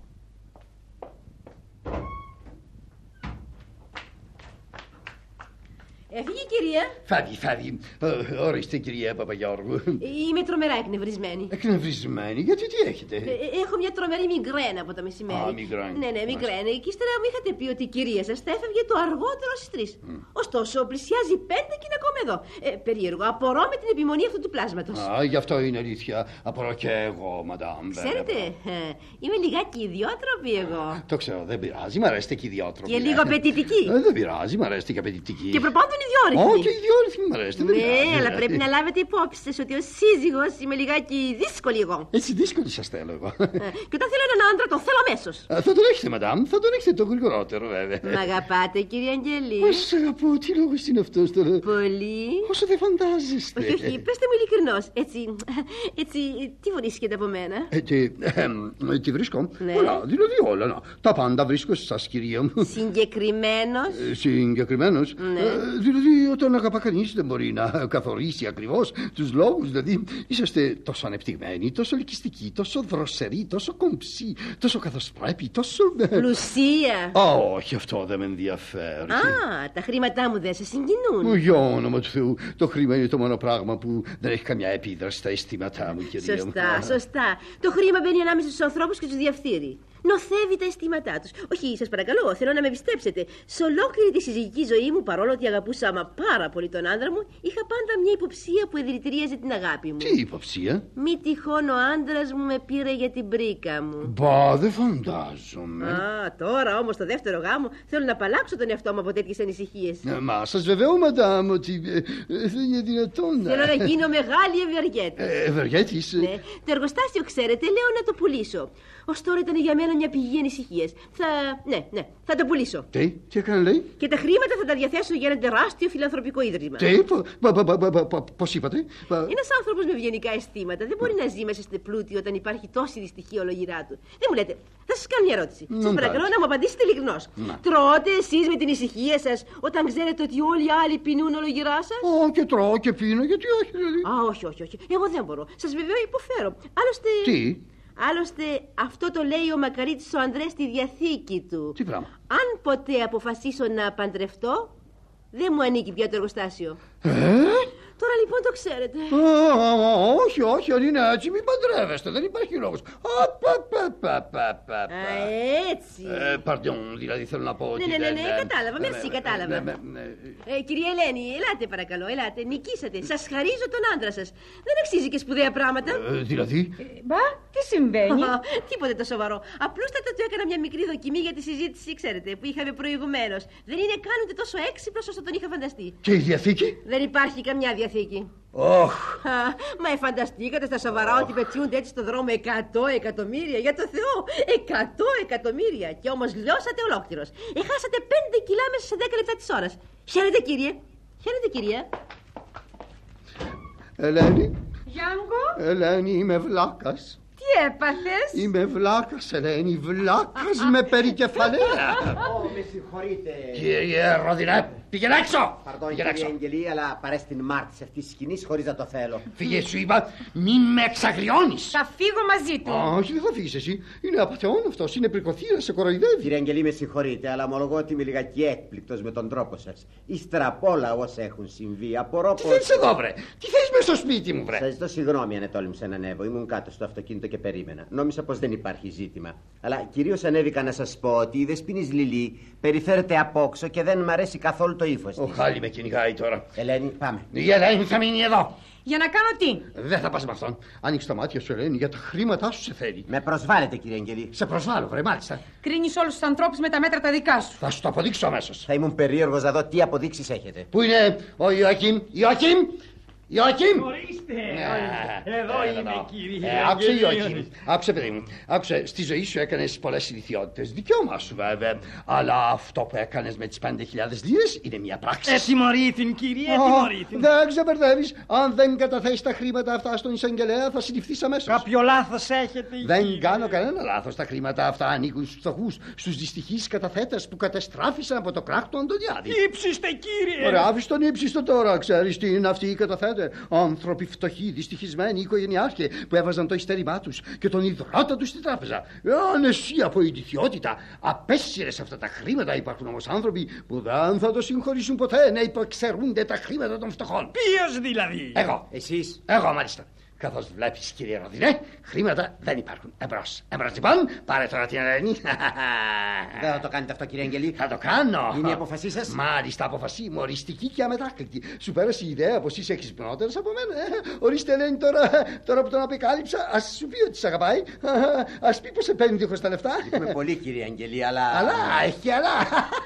Έφυγε, κυρία. Φεύγει, φεύγει. Ε, ορίστε, κυρία Παπαγιώργου. Είμαι τρομερά εκνευρισμένη. Εκνευρισμένη, γιατί τι έχετε? Ε, έχω μια τρομερή μιγκρένα από το μεσημέρι. Α, μιγκρένα. Ναι, ναι, μιγκρένα. Και ύστερα μου είχατε πει ότι η κυρία σας θα έφευγε το αργότερο στις τρεις. Mm. Ωστόσο, πλησιάζει πέντε και είναι ακόμα εδώ. Ε, περίεργο. Απορώ με την επιμονή αυτού του πλάσματος. Α, γι' αυτό είναι αλήθεια. Απορώ και εγώ, μαντάμ. Ξέρετε, ε, είμαι λιγάκι ιδιότροπη εγώ. Το ξέρω, δεν πειράζει. Μ' αρέσετε και ιδιότροπη. Και λίγο απαιτητική. Ε, δεν πειράζει, μ' αρέσετε και απαιτητική. Και προπάντων είναι ιδιόρυθμοι. Όχι, ιδιόρυθμοι μου αρέσει. Ναι, αλλά πρέπει να λάβετε υπόψη σας ότι ως σύζυγος είμαι λιγάκι δύσκολη εγώ. Έτσι δύσκολη σας θέλω εγώ. Και όταν θέλω έναν άντρα, τον θέλω αμέσως. Θα τον έχετε, μαντάμ, θα τον έχετε το γρηγορότερο, βέβαια. Μ' αγαπάτε, κύριε Αγγελή? Πώς αγαπώ, τι λόγος είναι αυτός τώρα? Πολύ. Όσο δεν φαντάζεστε. Όχι, όχι, πέστε μου ειλικρινώς. Έτσι, έτσι, τι βρίσκετε από μένα? Ε, τι, ε, ε, τι βρίσκω? Ναι. Όλα, δηλαδή όλα, να. Τα πάντα βρίσκω σε σας, κυρία μου. Συγκεκριμένος. Ε, συγκεκριμένος. Ναι. Ε, δηλαδή, όταν αγαπά κανείς δεν μπορεί να καθορίσει ακριβώς τους λόγους. Δηλαδή, είσαστε τόσο ανεπτυγμένοι, τόσο ελκυστικοί, τόσο δροσεροί, τόσο κομψοί, τόσο καθώς πρέπει, τόσο. Πλουσία. Α, όχι, αυτό δεν με ενδιαφέρει. Α, τα χρήματά μου δεν σε συγκινούν. Για όνομα του Θεού, το χρήμα είναι το μόνο πράγμα που δεν έχει καμιά επίδραση στα αισθήματά μου, κυρία μου. Σωστά, σωστά. Το χρήμα μπαίνει ανάμεσα στους ανθρώπους και τους διαφθείρει. Νοθεύει τα αισθήματά τους. Όχι, σας παρακαλώ, θέλω να με πιστέψετε. Σε ολόκληρη τη συζυγική ζωή μου, παρόλο ότι αγαπούσα άμα πάρα πολύ τον άντρα μου, είχα πάντα μια υποψία που εδρυτηρίαζε την αγάπη μου. Τι υποψία? Μη τυχόν ο άντρας μου με πήρε για την πρίκα μου. Μπα, δεν φαντάζομαι. Α, τώρα όμως το δεύτερο γάμο θέλω να απαλλάξω τον εαυτό μου από τέτοιες ανησυχίες. Ε, μα σας βεβαιώ, μαντάμ, ότι ε, ε, δεν είναι δυνατόν. Θέλω να γίνω μεγάλη ευεργέτη. Ε, ευεργέτης. Ναι, το εργοστάσιο, ξέρετε, λέω να το πουλήσω. Ως τώρα ήταν για μένα μια πηγή ανησυχίας. Θα. Ναι, ναι, θα το πουλήσω. Τι, τι έκανε, λέει? Και τα χρήματα θα τα διαθέσω για ένα τεράστιο φιλανθρωπικό ίδρυμα. Τι, πώς είπατε? Ένας άνθρωπος με ευγενικά αισθήματα δεν μπορεί να ζει μέσα στην πλούτη όταν υπάρχει τόση δυστυχία ολογυρά του. Δεν μου λέτε. Θα σας κάνω μια ερώτηση. Σας παρακαλώ να μου απαντήσετε ειλικρινώς. Τρώτε εσείς με την ησυχία σας όταν ξέρετε ότι όλοι οι άλλοι πεινούν ολογυρά σας? Ω, και τρώω και πίνω, γιατί όχι, δηλαδή. Α, όχι, όχι, όχι. Εγώ δεν μπορώ. Σας βεβαιώ, υποφέρω. Άλλωστε. Τι? Άλλωστε, αυτό το λέει ο Μακαρίτης ο Ανδρέας στη διαθήκη του. Τι πράγμα? Αν ποτέ αποφασίσω να παντρευτώ, δεν μου ανήκει πια το εργοστάσιο. Ε? Τώρα λοιπόν το ξέρετε. Α, όχι, όχι, αν είναι έτσι, μην παντρεύεστε, δεν υπάρχει λόγος. Α, έτσι. Ε, Παρντιόν, δηλαδή θέλω να πω ότι. Ναι, ναι, ναι, ναι, δεν, κατάλαβα, μερσή, κατάλαβα. ναι, ναι, ναι. Ε, κυρία Ελένη, ελάτε παρακαλώ, ελάτε, νικήσατε. Σας χαρίζω τον άντρα σας. Δεν αξίζει και σπουδαία πράγματα. Ε, δηλαδή. Ε, μπα, τι συμβαίνει? Τίποτε το σοβαρό. Απλούστατα του έκανα μια μικρή δοκιμή για τη συζήτηση, ξέρετε, που είχαμε προηγουμένως. Δεν είναι καν ούτε τόσο έξυπνος όσο τον είχα φανταστεί. Και η διαθήκη? Δεν υπάρχει καμιά διαθήκη. Oh. Μα φανταστήκατε στα σοβαρά oh. ότι πετιούνται έτσι στο δρόμο εκατό εκατομμύρια? Για το Θεό, εκατό εκατομμύρια! Και όμως λιώσατε ολόκληρος. Εχάσατε πέντε κιλά μέσα σε δέκα λεπτά της ώρας. Χαίρετε, κύριε. Χαίρετε, κυρία. Ελένη. Γιάνγκο. Ελένη, είμαι βλάκας. Τι έπαθες? Είμαι βλάκας, Ελένη, βλάκας με περικεφαλαία. Ω, με συγχωρείτε. Κύριε Ροδινέ, πήγαινε έξω! Παρδόν, κύριε Αγγελή, αλλά παρέσει την μάρτυση αυτής της σκηνής χωρίς να το θέλω. Φύγε, σου είπα, μην με εξαγριώνεις. Θα φύγω μαζί του. Όχι, δεν θα φύγεις εσύ. Είναι απατεών αυτός, είναι πρικοθύρα, σε κοροϊδεύει. Κύριε Αγγελή, με συγχωρείτε, αλλά ομολογώ ότι είμαι λιγάκι έκπληκτος με τον τρόπο σας. Ύστερα από όλα όσα έχουν συμβεί, απορώ πως. Τι θέλεις εδώ, βρε? Τι θέλεις μέσα στο σπίτι μου, βρε? Σας ζητώ συγγνώμη αν ετόλμησα να ανέβω. Ήμουν κάτω στο αυτοκίνητο και περίμενα. Νόμιζα πως δεν υπάρχει ζήτημα. Αλλά κυρίως ανέβηκα να σας πω ότι η Δεσποίνης Λιλή περιφέρεται απόξω και δεν μ' αρέσει καθόλου το ύφος της. Ο Χάλι με κυνηγάει τώρα. Ελένη, πάμε. Η Ελένη θα μείνει εδώ. Για να κάνω τι? Δεν θα πας με αυτόν. Άνοιξε τα μάτια σου, Ελένη, για τα χρήματά σου σε θέλει. Με προσβάλλετε, κύριε Αγγελή. Σε προσβάλλω, βρε, μάλιστα. Κρίνεις όλους τους ανθρώπους με τα μέτρα τα δικά σου. Θα σου το αποδείξω αμέσως. Θα ήμουν περίεργος να δω τι αποδείξεις έχετε. Πού είναι ο Ιωακήμ? Ιωακήμ! Ιωακήμ! Ορίστε! Εδώ είμαι, κύριε. Άκουσε, Ιωακήμ. Άκουσε, παιδί μου. Άκουσε, στη ζωή σου έκανες πολλές ηλικιότητες. Δικαίωμά σου, βέβαια. Αλλά αυτό που έκανες με τις πέντε χιλιάδες λίρες είναι μια πράξη. Ε, τιμωρήθην, κύριε, τιμωρήθην. Δεν ξεπερδεύεις. Αν δεν καταθέσεις τα χρήματα αυτά στον εισαγγελέα, θα συλληφθείς αμέσως. Κάποιο λάθος έχετε, Δεν κύριε. κάνω κανένα λάθος. Τα χρήματα αυτά ανήκουν στους φτωχούς, στους δυστυχείς καταθέτες που κατεστράφησαν από το κράχ του Αντωνιάδη. Ήψιστε, κύριε. Ωραία, άφησε τον ύψιστο τώρα. Ξέρεις τι είναι αυτοί οι καταθέτες? Άνθρωποι φτωχοί, δυστυχισμένοι, οικογενειάρχοι που έβαζαν το ειστέρημά τους και τον υδρότα τους στην τράπεζα. Αν εσύ από ιδιότητα απέσυρες αυτά τα χρήματα, υπάρχουν όμως άνθρωποι που δεν θα το συγχωρήσουν ποτέ να υπεξαιρούνται τα χρήματα των φτωχών. Ποιος δηλαδή? Εγώ. Εσείς? Εγώ μάλιστα. Καθώς βλέπεις, κύριε Ροδινέ, χρήματα δεν υπάρχουν. Εμπρός. Εμπρός λοιπόν, πάρε τώρα την Ελένη. Δεν θα το κάνετε αυτό, κύριε Αγγελή. Θα το κάνω. Είναι η απόφασή σας? Μάλιστα, απόφασή μου, οριστική και αμετάκλητη. Σου πέρασε η ιδέα πως είσαι εξυπνότερος από μένα. Ε? Ορίστε, Ελένη, τώρα, τώρα που τον απεκάλυψα, ας σου πει ότι σ' αγαπάει. Ας πει πως σε παίρνει δίχως τα λεφτά. Λυπούμε πολύ, κύριε Αγγελή, αλλά. Αλλά, έχει αλλά.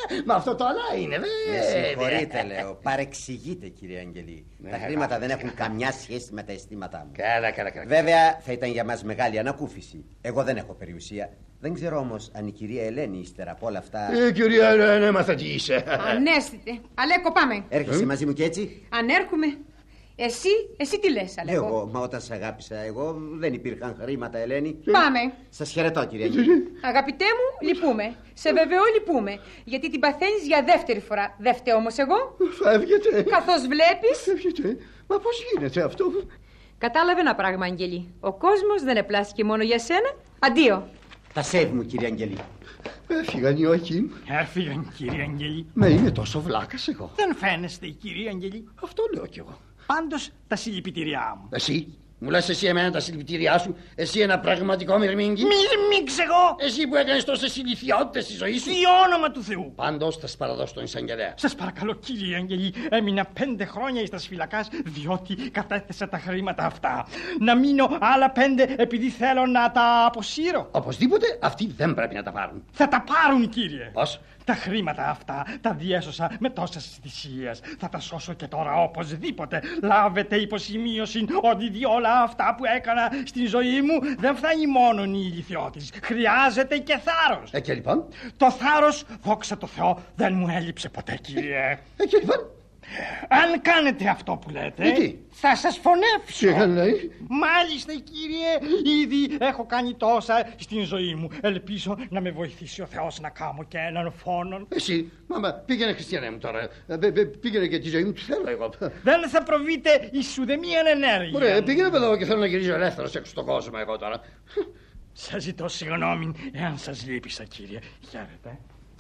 Μα αυτό το αλλά είναι, βέβαια. Με συγχωρείτε, λέω. Παρεξηγείτε, κύριε Αγγελή. Ναι, τα χρήματα δεν έχουν καμιά σχέση με τα αισθήματά μου. Καλά, καλά, καλά. Βέβαια, θα ήταν για μας μεγάλη ανακούφιση. Εγώ δεν έχω περιουσία. Δεν ξέρω όμως αν η κυρία Ελένη, ύστερα από όλα αυτά. Ε, κυρία Ελένη, έμαθα τι είσαι. Ανέστητε. Αλέκο, πάμε. Έρχεσαι μαζί μου κι έτσι. Αν έρχομαι. Εσύ, εσύ τι λες, Αλέκο? Εγώ, μα όταν σε αγάπησα, εγώ δεν υπήρχαν χρήματα, Ελένη. Πάμε. Σας χαιρετώ, κυρία Αγγελή. Αγαπητέ μου, λυπούμε. Σε βεβαιώ, λυπούμε. Γιατί την παθαίνεις για δεύτερη φορά. Δεν φταίω όμως εγώ. Φεύγετε. Καθώς βλέπεις. Φεύγετε. Μα πώς γίνεται αυτό? Κατάλαβε ένα πράγμα, Αγγελή. Ο κόσμος δεν επλάστηκε μόνο για σένα. Αντίο. Τα σέβη μου, κύριε Αγγελή. Έφυγαν οι Ιωακήμ. Έφυγαν, κύριε Αγγελή. Μα είμαι τόσο βλάκας εγώ. Δεν φαίνεστε, κύριε Αγγελή. Αυτό λέω κι εγώ. Πάντως τα συλληπιτήριά μου. Εσύ, μου λες εσύ εμένα τα συλληπιτήριά σου? Εσύ ένα πραγματικό μυρμήγκι? Μυρμήγκι εγώ! Εσύ που έκανες τόσες ηλιθιότητες στη ζωή σου. Τι όνομα του Θεού! Πάντως θα σπαραδώ στον εισαγγελέα. Σας παρακαλώ, κύριε Αγγελή, έμεινα πέντε χρόνια εις τα σφυλακάς διότι κατέθεσα τα χρήματα αυτά. Να μείνω άλλα πέντε επειδή θέλω να τα αποσύρω. Οπωσδήποτε αυτοί δεν πρέπει να τα πάρουν. Θα τα πάρουν, κύριε. Πώς? Τα χρήματα αυτά τα διέσωσα με τόσες θυσίες. Θα τα σώσω και τώρα οπωσδήποτε. Λάβετε υποσημείωση ότι διόλα αυτά που έκανα στην ζωή μου δεν φτάνει μόνο η ηλιθιώτης. Χρειάζεται και θάρρος. Ε, και λοιπόν? Το θάρρος, δόξα τω Θεώ, δεν μου έλειψε ποτέ, κύριε. Ε, και λοιπόν? Αν κάνετε αυτό που λέτε, τι? θα σας φωνεύσω. Τι λέει? Μάλιστα, κύριε, ήδη έχω κάνει τόσα στην ζωή μου. Ελπίζω να με βοηθήσει ο Θεός να κάνω και έναν φόνο. Εσύ, μάμα, πήγαινε, Χριστιανέ μου τώρα. Ε, πήγαινε και τη ζωή μου, τι θέλω εγώ. Δεν θα προβείτε εις ουδεμίαν ενέργεια. Ωραία, πήγαινε παιδό και θέλω να γυρίζω ελεύθερος έξω στον κόσμο εγώ τώρα. Σας ζητώ συγγνώμη εάν σας λείπησα, κύριε. Χαίρετε.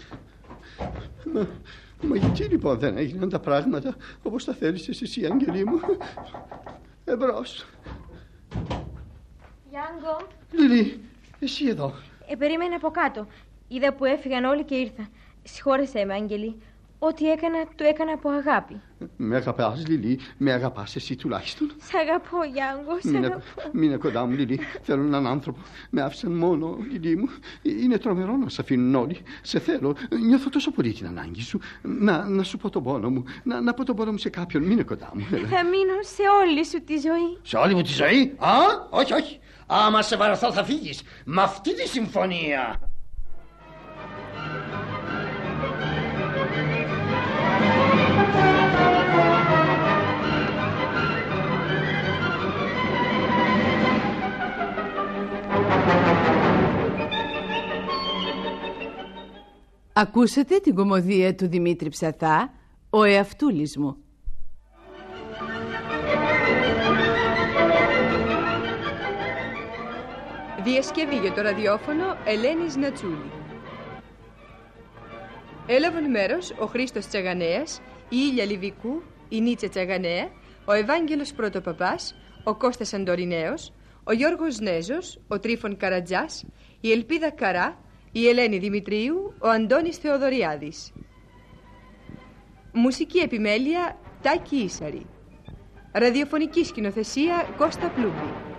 Μα, μα γιατί λοιπόν δεν έγιναν τα πράγματα όπως τα θέλησες εσύ, Αγγελή μου? Εμπρός. Γιάνγκο. Λιλί, εσύ εδώ. Ε, περίμενε από κάτω. Είδα που έφυγαν όλοι και ήρθα. Συγχώρεσέ με, Άγγελη. Ό,τι έκανα, το έκανα από αγάπη. Με αγαπάς, Λιλί, με αγαπάς εσύ τουλάχιστον. Σ' αγαπώ, Γιάνγκο, σ' Μείνε, αγαπώ. μείνε κοντά μου, Λιλί. Θέλω έναν άνθρωπο. Με άφησαν μόνο, Λιλί μου. Είναι τρομερό να σε αφήνουν όλοι. Σε θέλω. Νιώθω τόσο πολύ την ανάγκη σου. Να, να σου πω τον πόνο μου. Να, να πω τον πόνο μου σε κάποιον. Μείνε κοντά μου. Θα μείνω σε όλη σου τη ζωή. Σε όλη μου τη ζωή? Α, όχι, όχι. Άμα σε βαρεθώ θα φύγεις. Με αυτή τη συμφωνία. Ακούσατε την κωμωδία του Δημήτρη Ψαθά, «Ο εαυτούλης μου». Διασκευή για το ραδιόφωνο Ελένης Νατσούλη. Έλαβαν μέρος ο Χρήστος Τσαγανέας, η Ήλια Λιβικού, η Νίτσα Τσαγανέα, ο Ευάγγελος Πρωτοπαπάς, ο Κώστας Αντορινέος, ο Γιώργος Νέζος, ο Τρίφων Καρατζάς, η Ελπίδα Καρά, η Ελένη Δημητρίου, ο Αντώνης Θεοδωριάδης. Μουσική επιμέλεια Τάκη Ίσαρη. Ραδιοφωνική σκηνοθεσία Κώστα Πλούμπη.